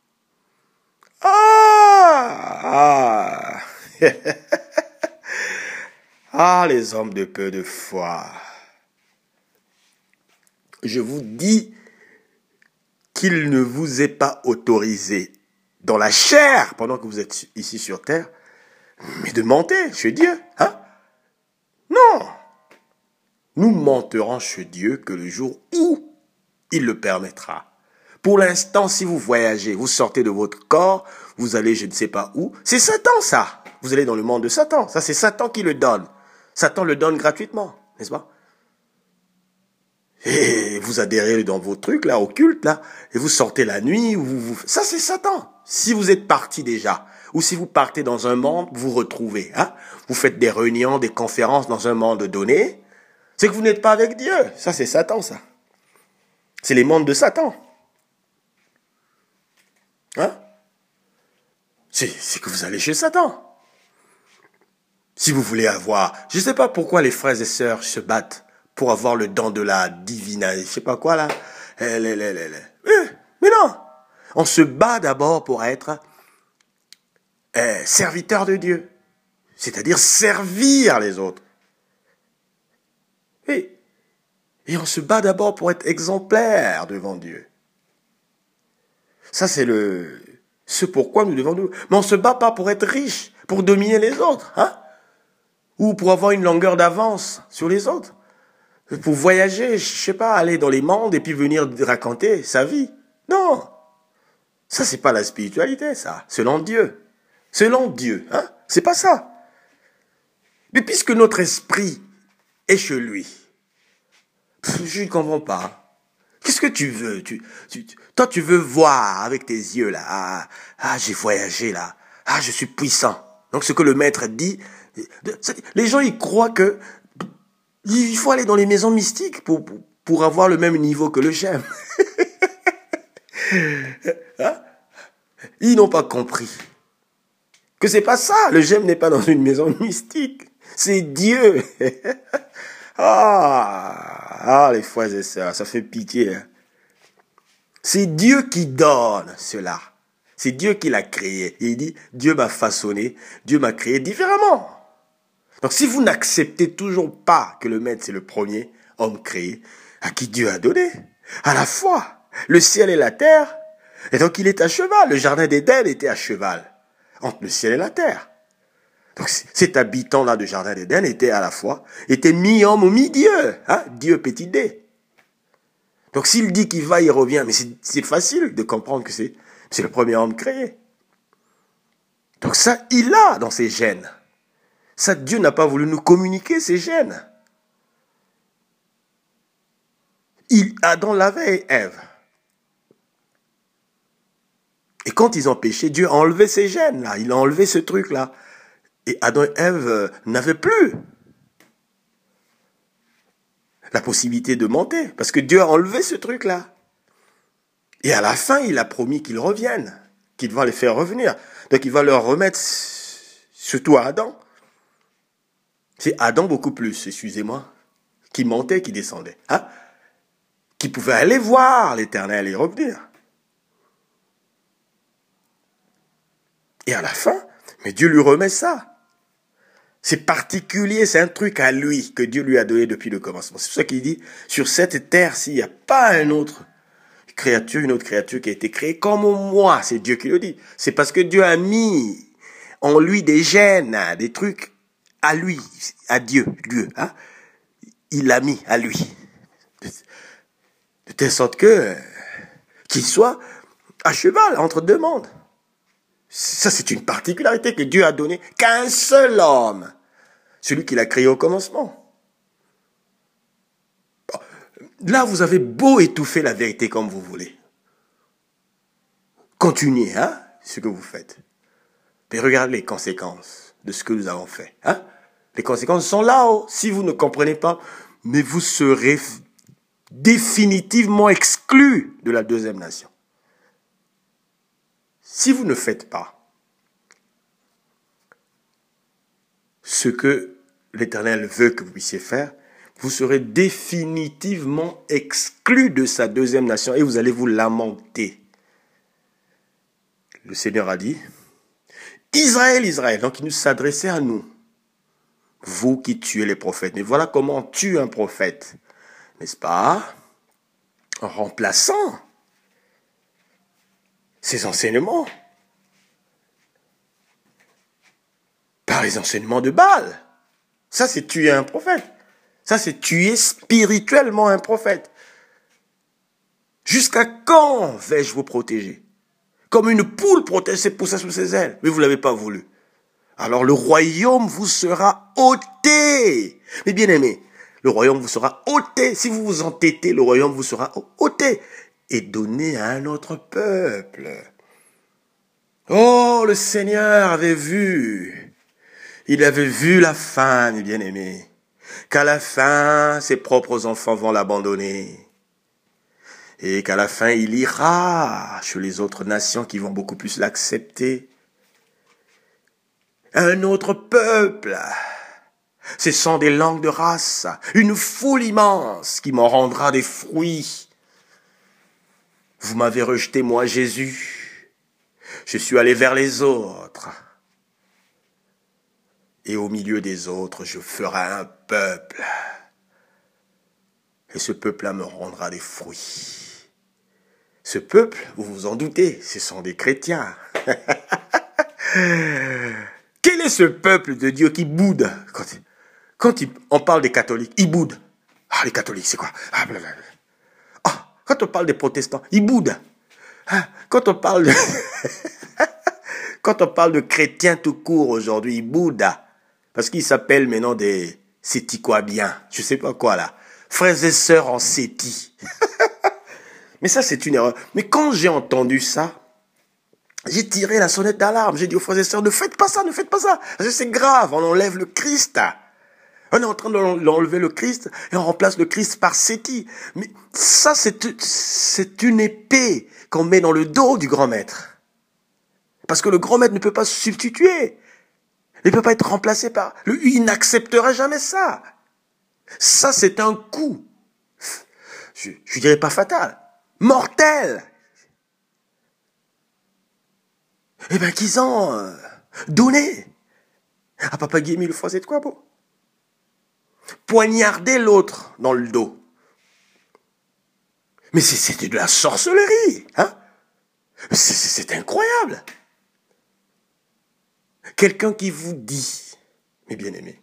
Les hommes de peu de foi. Je vous dis qu'il ne vous est pas autorisé dans la chair, pendant que vous êtes ici sur terre, mais de mentir chez Dieu. Hein? Non. Nous menterons chez Dieu que le jour où il le permettra. Pour l'instant, si vous voyagez, vous sortez de votre corps, vous allez je ne sais pas où, c'est Satan ça. Vous allez dans le monde de Satan. Ça, c'est Satan qui le donne. Satan le donne gratuitement, n'est-ce pas? Et vous adhérez dans vos trucs, là, au culte, là, et vous sortez la nuit, ça, c'est Satan. Si vous êtes parti déjà, ou si vous partez dans un monde, vous vous retrouvez, hein? Vous faites des réunions, des conférences dans un monde donné, c'est que vous n'êtes pas avec Dieu. Ça, c'est Satan, ça. C'est les mondes de Satan. Hein? C'est que vous allez chez Satan. Si vous voulez avoir... Je ne sais pas pourquoi les frères et sœurs se battent pour avoir le don de la divinité. Je sais pas quoi, là. Mais non. On se bat d'abord pour être serviteur de Dieu. C'est-à-dire servir les autres. Et on se bat d'abord pour être exemplaire devant Dieu. Ça, c'est ce pourquoi nous devons nous... Mais on ne se bat pas pour être riche, pour dominer les autres, hein? Ou pour avoir une longueur d'avance sur les autres. Pour voyager, je sais pas, aller dans les mondes et puis venir raconter sa vie. Non. Ça, c'est pas la spiritualité, ça. Selon Dieu. Selon Dieu, hein? C'est pas ça. Mais puisque notre esprit est chez lui. Je ne comprends pas. Qu'est-ce que tu veux? Toi, tu veux voir avec tes yeux, là. J'ai voyagé, là. Je suis puissant. Donc, ce que le maître dit, les gens, ils croient que il faut aller dans les maisons mystiques pour avoir le même niveau que le gemme. Hein? Ils n'ont pas compris que c'est pas ça. Le gemme n'est pas dans une maison mystique. C'est Dieu. Les frères et sœurs, ça fait pitié. Hein? C'est Dieu qui donne cela. C'est Dieu qui l'a créé. Et il dit, Dieu m'a façonné, Dieu m'a créé différemment. Donc si vous n'acceptez toujours pas que le maître c'est le premier homme créé, à qui Dieu a donné, à la fois le ciel et la terre, et donc il est à cheval. Le jardin d'Éden était à cheval entre le ciel et la terre. Donc cet habitant-là du jardin d'Éden était mi-homme ou mi-dieu, hein? Dieu petit D. Donc s'il dit qu'il va, il revient, mais c'est facile de comprendre que c'est le premier homme créé. Donc ça, il a dans ses gènes. Ça, Dieu n'a pas voulu nous communiquer ses gènes. Adam l'avait, Ève. Et quand ils ont péché, Dieu a enlevé ces gènes-là. Il a enlevé ce truc-là. Et Adam et Ève n'avaient plus la possibilité de monter. Parce que Dieu a enlevé ce truc-là. Et à la fin, il a promis qu'ils reviennent. Qu'il va les faire revenir. Donc il va leur remettre, surtout à Adam. C'est Adam beaucoup plus, excusez-moi, qui montait, qui descendait. Hein? Qui pouvait aller voir l'Éternel et revenir. Et à la fin, mais Dieu lui remet ça. C'est particulier, c'est un truc à lui que Dieu lui a donné depuis le commencement. C'est pour ça qu'il dit, sur cette terre, s'il n'y a pas une autre créature qui a été créée comme moi, c'est Dieu qui le dit. C'est parce que Dieu a mis en lui des gènes, des trucs à lui, à Dieu, hein? Il l'a mis à lui. De telle sorte qu'il soit à cheval entre deux mondes. Ça, c'est une particularité que Dieu a donnée qu'à un seul homme. Celui qu'il a créé au commencement. Bon, là, vous avez beau étouffer la vérité comme vous voulez. Continuez, hein, ce que vous faites. Mais regardez les conséquences de ce que nous avons fait. Hein? Les conséquences sont là-haut. Si vous ne comprenez pas, mais vous serez définitivement exclus de la deuxième nation. Si vous ne faites pas ce que l'Éternel veut que vous puissiez faire, vous serez définitivement exclus de sa deuxième nation et vous allez vous lamenter. Le Seigneur a dit, Israël, Israël, donc il nous s'adressait à nous, vous qui tuez les prophètes. Mais voilà comment on tue un prophète, n'est-ce pas? En remplaçant ses enseignements par les enseignements de Baal. Ça, c'est tuer un prophète. Ça, c'est tuer spirituellement un prophète. Jusqu'à quand vais-je vous protéger? Comme une poule protège ses poussins sous ses ailes. Mais vous ne l'avez pas voulu. Alors le royaume vous sera ôté. Mais bien aimé, le royaume vous sera ôté. Si vous vous entêtez, le royaume vous sera ôté et donné à un autre peuple. Oh, le Seigneur avait vu. Il avait vu la fin, mes bien-aimés. Qu'à la fin, ses propres enfants vont l'abandonner. Et qu'à la fin, il ira chez les autres nations qui vont beaucoup plus l'accepter. Un autre peuple. Ce sont des langues de race, une foule immense qui m'en rendra des fruits. Vous m'avez rejeté, moi, Jésus. Je suis allé vers les autres. Et au milieu des autres, je ferai un peuple. Et ce peuple-là me rendra des fruits. Ce peuple, vous vous en doutez, ce sont des chrétiens. Quel est ce peuple de Dieu qui boude? Quand on parle des catholiques, ils boudent. Les catholiques, c'est quoi? Quand on parle des protestants, ils boudent. Quand on parle de chrétiens tout court aujourd'hui, ils boudent. Parce qu'ils s'appellent maintenant des Séti quoi bien? Je sais pas quoi là. Frères et sœurs en séti. Mais ça, c'est une erreur. Mais quand j'ai entendu ça, j'ai tiré la sonnette d'alarme. J'ai dit aux frères et sœurs, ne faites pas ça, ne faites pas ça. C'est grave, on enlève le Christ. On est en train d'enlever le Christ et on remplace le Christ par Séti. Mais ça, c'est une épée qu'on met dans le dos du grand maître. Parce que le grand maître ne peut pas se substituer. Il ne peut pas être remplacé par... Il n'acceptera jamais ça. Ça, c'est un coup. Je dirais pas fatal. Mortel. Eh bien, qu'ils ont donné à Papa Guémy le Foisé de Kouabo. Poignarder l'autre dans le dos. Mais c'était de la sorcellerie, hein? C'est incroyable. Quelqu'un qui vous dit, mes bien-aimés,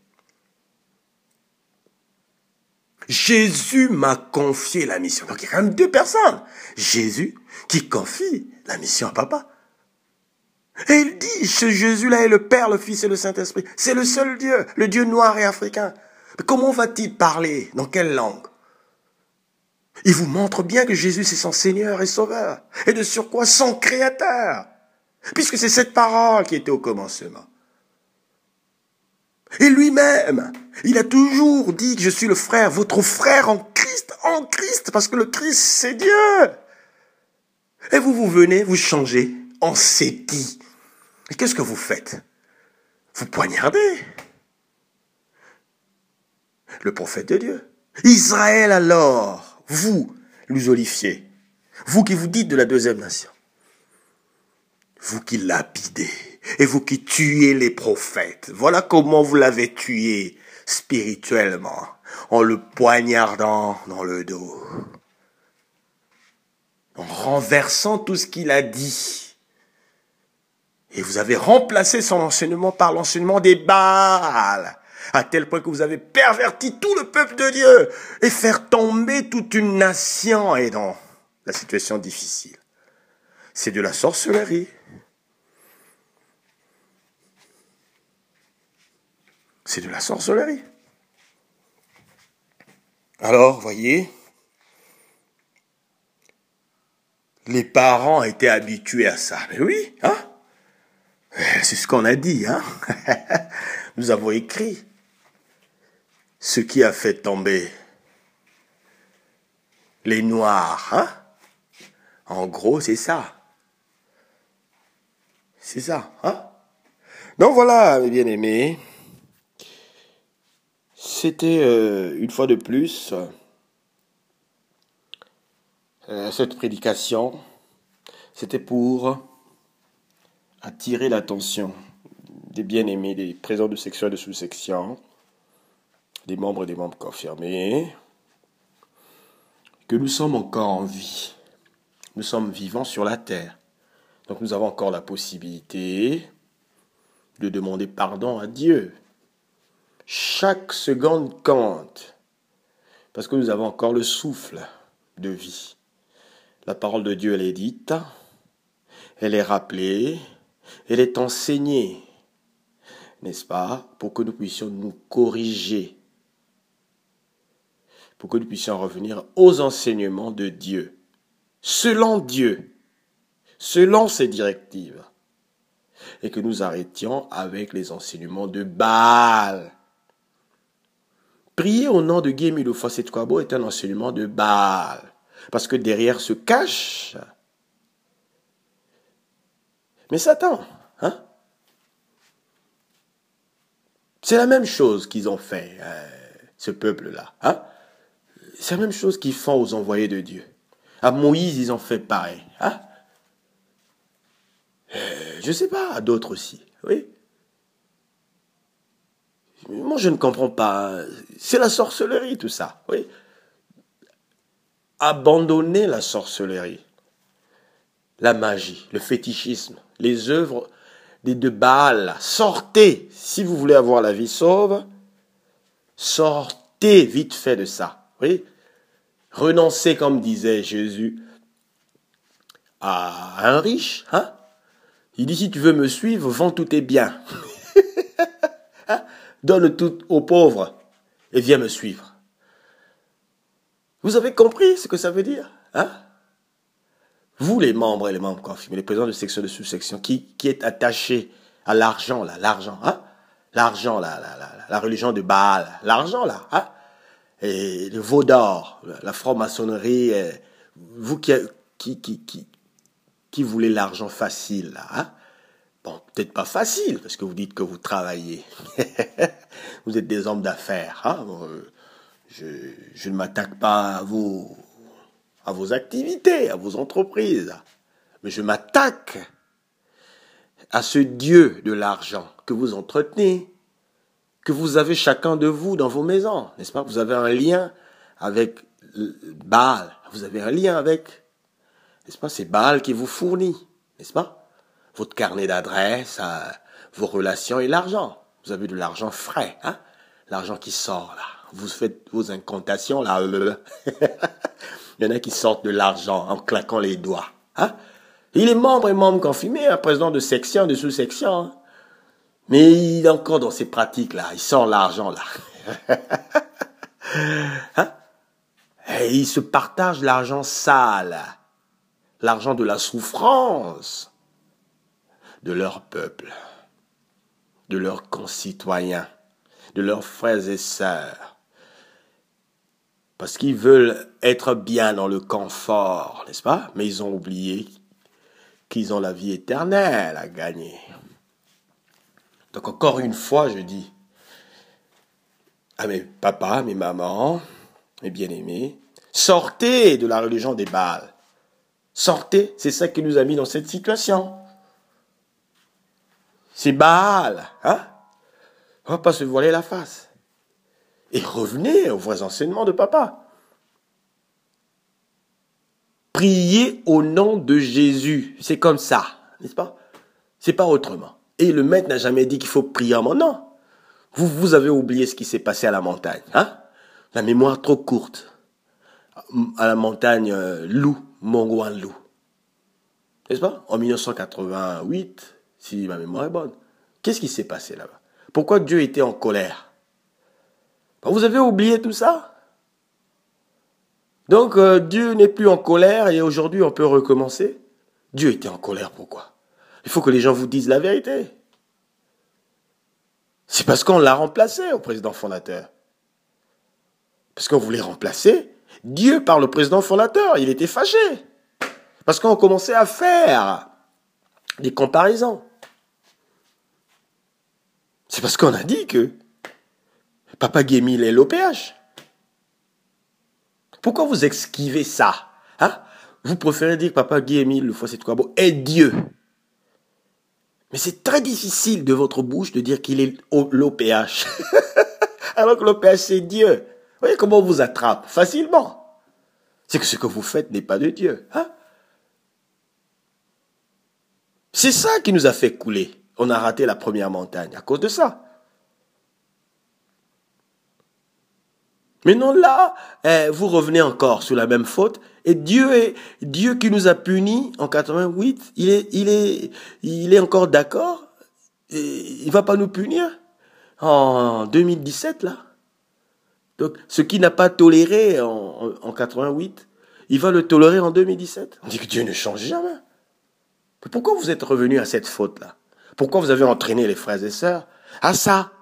Jésus m'a confié la mission. Donc il y a quand même deux personnes. Jésus qui confie la mission à Papa. Et il dit, ce Jésus-là est le Père, le Fils et le Saint-Esprit. C'est le seul Dieu, le Dieu noir et africain. Mais comment va-t-il parler? Dans quelle langue? Il vous montre bien que Jésus, c'est son Seigneur et Sauveur. Et de surcroît, son Créateur. Puisque c'est cette parole qui était au commencement. Et lui-même, il a toujours dit que je suis le frère, votre frère en Christ, parce que le Christ, c'est Dieu. Et vous venez, vous changez en Séti. Et qu'est-ce que vous faites? Vous poignardez le prophète de Dieu. Israël alors, vous, les olifiers, vous qui vous dites de la deuxième nation, vous qui lapidez, et vous qui tuez les prophètes, voilà comment vous l'avez tué spirituellement, en le poignardant dans le dos, en renversant tout ce qu'il a dit. Et vous avez remplacé son enseignement par l'enseignement des Baals, à tel point que vous avez perverti tout le peuple de Dieu et faire tomber toute une nation et dans la situation difficile. C'est de la sorcellerie. C'est de la sorcellerie. Alors, voyez, les parents étaient habitués à ça. Mais oui, hein? C'est ce qu'on a dit, hein? Nous avons écrit ce qui a fait tomber les Noirs, hein? En gros, c'est ça. C'est ça, hein? Donc voilà, mes bien-aimés. C'était une fois de plus cette prédication. C'était pour attirer l'attention des bien-aimés, des présents de section et de sous-section, des membres et des membres confirmés, que nous sommes encore en vie. Nous sommes vivants sur la terre. Donc nous avons encore la possibilité de demander pardon à Dieu. Chaque seconde compte, parce que nous avons encore le souffle de vie. La parole de Dieu, elle est dite, elle est rappelée, elle est enseignée, n'est-ce pas, pour que nous puissions nous corriger, pour que nous puissions revenir aux enseignements de Dieu, selon ses directives, et que nous arrêtions avec les enseignements de Baal. Prier au nom de Guémy le Foisé de Kouabo est un enseignement de Baal, parce que derrière se cache mais Satan, hein? C'est la même chose qu'ils ont fait, ce peuple-là, hein? C'est la même chose qu'ils font aux envoyés de Dieu. À Moïse, ils ont fait pareil, hein? Je sais pas, à d'autres aussi, oui. Moi, je ne comprends pas. C'est la sorcellerie, tout ça, oui. Abandonnez la sorcellerie, la magie, le fétichisme, les œuvres de Baal. Sortez, si vous voulez avoir la vie sauve, sortez vite fait de ça, oui. Renoncez, comme disait Jésus, à un riche, hein. Il dit, si tu veux me suivre, vends tous tes biens. Hein? Donne tout aux pauvres. et viens me suivre. Vous avez compris ce que ça veut dire, hein? Vous, les membres et les membres confirmés, les présidents de section, de sous-section, qui est attaché à l'argent, là, l'argent, hein? L'argent, là, la religion de Baal, l'argent, là, hein? Et le veau d'or, la franc-maçonnerie, vous qui voulez l'argent facile, là, hein? Bon, peut-être pas facile, parce que vous dites que vous travaillez. Vous êtes des hommes d'affaires, hein? Bon, je ne m'attaque pas à vos activités, à vos entreprises, mais je m'attaque à ce Dieu de l'argent que vous entretenez, que vous avez chacun de vous dans vos maisons, n'est-ce pas? Vous avez un lien avec Baal, vous avez un lien avec, n'est-ce pas? C'est Baal qui vous fournit, n'est-ce pas? Votre carnet d'adresse, vos relations et l'argent. Vous avez de l'argent frais, hein? L'argent qui sort, là. Vous faites vos incantations, là. Il y en a qui sortent de l'argent en claquant les doigts, hein? Il est membre et membre confirmé, un président de section, de sous-section, hein? Mais il est encore dans ces pratiques-là. Il sort l'argent, là. Hein? Et il se partage l'argent sale. L'argent de la souffrance de leur peuple, de leurs concitoyens, de leurs frères et sœurs. Parce qu'ils veulent être bien dans le confort, n'est-ce pas? Mais ils ont oublié qu'ils ont la vie éternelle à gagner. Donc encore une fois, je dis à mes papas, mes mamans, mes bien-aimés, sortez de la religion des Baals. Sortez, c'est ça qui nous a mis dans cette situation. C'est Baal, hein? On ne va pas se voiler la face. Et revenez aux vrais enseignements de papa. Priez au nom de Jésus. C'est comme ça, n'est-ce pas? C'est pas autrement. Et le maître n'a jamais dit qu'il faut prier en mon nom. Vous avez oublié ce qui s'est passé à la montagne, hein? La mémoire trop courte. À la montagne Mongwanlu. N'est-ce pas? En 1988, si ma mémoire est bonne. Qu'est-ce qui s'est passé là-bas? Pourquoi Dieu était en colère? Vous avez oublié tout ça? Donc Dieu n'est plus en colère et aujourd'hui on peut recommencer? Dieu était en colère, pourquoi? Il faut que les gens vous disent la vérité. C'est parce qu'on l'a remplacé au président fondateur. Parce qu'on voulait remplacer Dieu par le président fondateur. Il était fâché. Parce qu'on commençait à faire des comparaisons. C'est parce qu'on a dit que Papa Guy Émile est l'OPH. Pourquoi vous esquivez ça, hein? Vous préférez dire que Papa Guy Émile, le Fossé de Kouabo, est Dieu. Mais c'est très difficile de votre bouche de dire qu'il est l'OPH. Alors que l'OPH, c'est Dieu. Vous voyez comment on vous attrape facilement. C'est que ce que vous faites n'est pas de Dieu, hein? C'est ça qui nous a fait couler. On a raté la première montagne à cause de ça. Mais non, là, vous revenez encore sur la même faute. Et Dieu qui nous a punis en 88, il est encore d'accord. Il va pas nous punir en 2017 là. Donc, ce qu'il n'a pas toléré en 88, il va le tolérer en 2017. On dit que Dieu ne change jamais. Pourquoi vous êtes revenu à cette faute-là? Pourquoi vous avez entraîné les frères et sœurs à ça?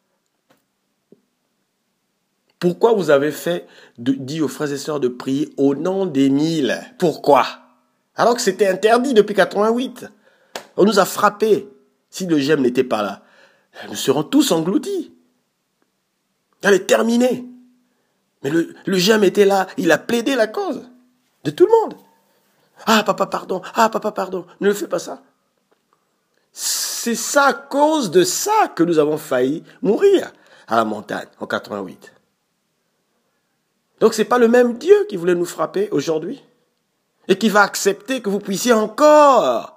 Pourquoi vous avez dit aux frères et sœurs de prier au nom d'Émile? Pourquoi? Alors que c'était interdit depuis 88. On nous a frappés. Si le GEM n'était pas là, nous serons tous engloutis. Elle est terminée. Mais le GEM était là, il a plaidé la cause de tout le monde. Ah papa pardon, ne fais pas ça. C'est ça, à cause de ça que nous avons failli mourir à la montagne en 88. Donc c'est pas le même Dieu qui voulait nous frapper aujourd'hui et qui va accepter que vous puissiez encore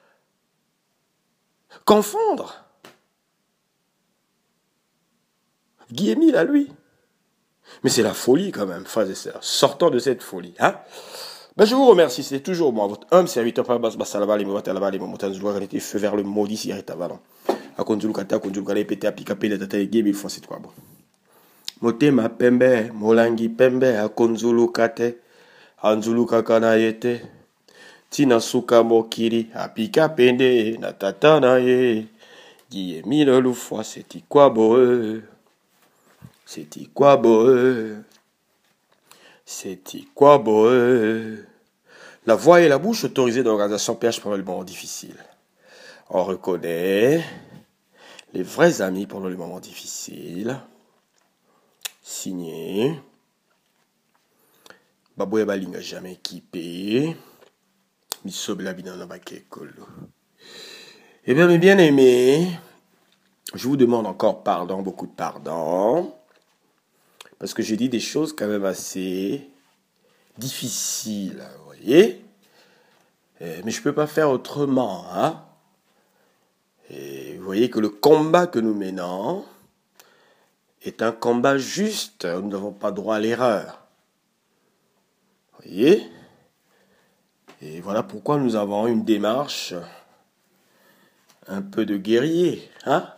confondre Guy Émile à lui. Mais c'est la folie quand même, frères et sœurs. Sortons de cette folie, hein? Je vous remercie, c'est toujours moi, votre homme serviteur, Pabas Basalava, les mots les montagnes de réalité, feu vers le maudit, si arrête avant. A conduire le kata, conduire le pété, à piquer, la tata, et game, il faut c'est quoi, bon. Motema pembe, molangi pembe, akonzulu kate, anzulu kakana yete. Tina suka mokiri, apika pende, na tata na ye. Guye mille fois, c'est quoi beau? C'est quoi beau? C'est quoi beau? La voix et la bouche autorisées dans l'organisation PH pendant les moments difficiles. On reconnaît les vrais amis pendant les moments difficiles. Signé. Baboué Balinga jamais équipé. Misobela Binana Bakekolo. Eh bien, mes bien-aimés, je vous demande encore pardon, beaucoup de pardon. Parce que j'ai dit des choses quand même assez difficiles, vous voyez. Mais je ne peux pas faire autrement, hein. Et vous voyez que le combat que nous menons est un combat juste. Nous n'avons pas droit à l'erreur. Vous voyez? Et voilà pourquoi nous avons une démarche un peu de guerrier, hein?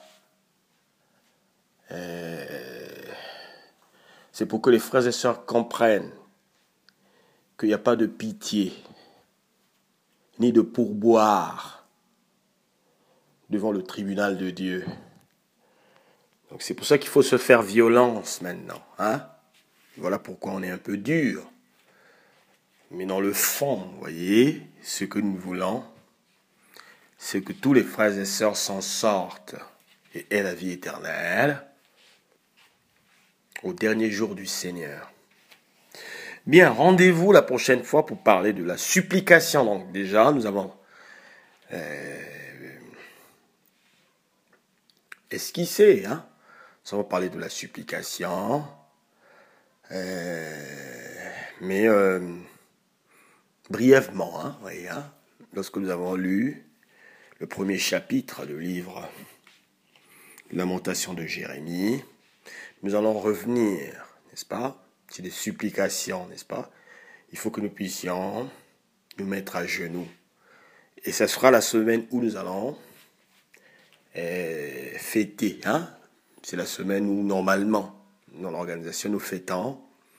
C'est pour que les frères et sœurs comprennent qu'il n'y a pas de pitié, ni de pourboire devant le tribunal de Dieu. Donc c'est pour ça qu'il faut se faire violence maintenant, hein? Voilà pourquoi on est un peu dur. Mais dans le fond, vous voyez, ce que nous voulons, c'est que tous les frères et sœurs s'en sortent et aient la vie éternelle au dernier jour du Seigneur. Bien, rendez-vous la prochaine fois pour parler de la supplication. Donc déjà, nous avons esquissé, hein? Nous avons parlé de la supplication. Mais brièvement, hein, voyez, hein, lorsque nous avons lu le premier chapitre du livre Lamentation de Jérémie, nous allons revenir, n'est-ce pas, sur des supplications, n'est-ce pas? Il faut que nous puissions nous mettre à genoux. Et ce sera la semaine où nous allons fêter, hein? C'est la semaine où normalement, dans l'organisation, nous fêtons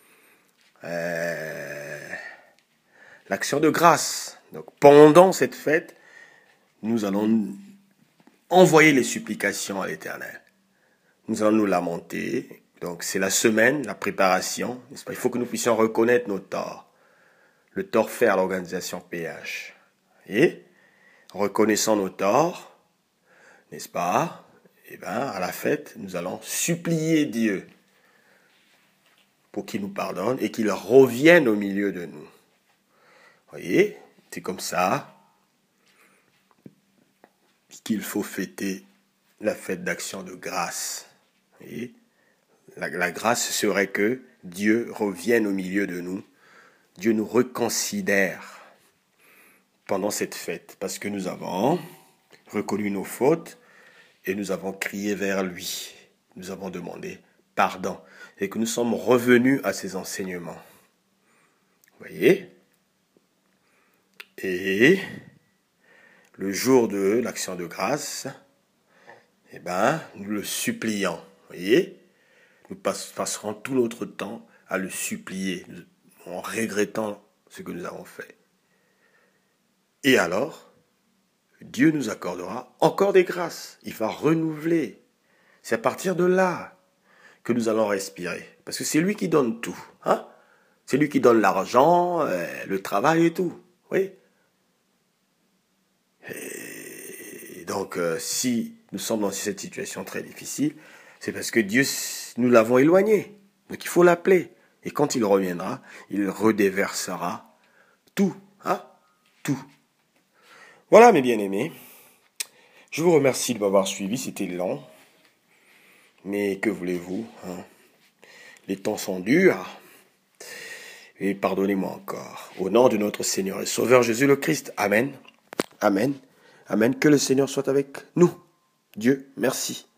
l'action de grâce. Donc pendant cette fête, nous allons envoyer les supplications à l'Éternel. Nous allons nous lamenter. Donc c'est la semaine, la préparation, n'est-ce pas? Il faut que nous puissions reconnaître nos torts. Le tort fait à l'organisation PH. Et reconnaissant nos torts, n'est-ce pas? Eh bien, à la fête, nous allons supplier Dieu pour qu'il nous pardonne et qu'il revienne au milieu de nous. Voyez, c'est comme ça qu'il faut fêter la fête d'action de grâce. Voyez, la grâce serait que Dieu revienne au milieu de nous. Dieu nous reconsidère pendant cette fête parce que nous avons reconnu nos fautes et nous avons crié vers lui. Nous avons demandé pardon et que nous sommes revenus à ses enseignements. Vous voyez? Et le jour de l'action de grâce, eh ben, nous le supplions. Vous voyez? Nous passerons tout notre temps à le supplier en regrettant ce que nous avons fait. Et alors, Dieu nous accordera encore des grâces. Il va renouveler. C'est à partir de là que nous allons respirer. Parce que c'est lui qui donne tout. Hein? C'est lui qui donne l'argent, le travail et tout. Oui. Et donc, si nous sommes dans cette situation très difficile, c'est parce que Dieu, nous l'avons éloigné. Donc il faut l'appeler. Et quand il reviendra, il redéversera tout. Hein? Tout. Voilà mes bien-aimés. Je vous remercie de m'avoir suivi. C'était long. Mais que voulez-vous, hein? Les temps sont durs. Et pardonnez-moi encore. Au nom de notre Seigneur et Sauveur Jésus le Christ. Amen. Amen. Amen. Que le Seigneur soit avec nous. Dieu, merci.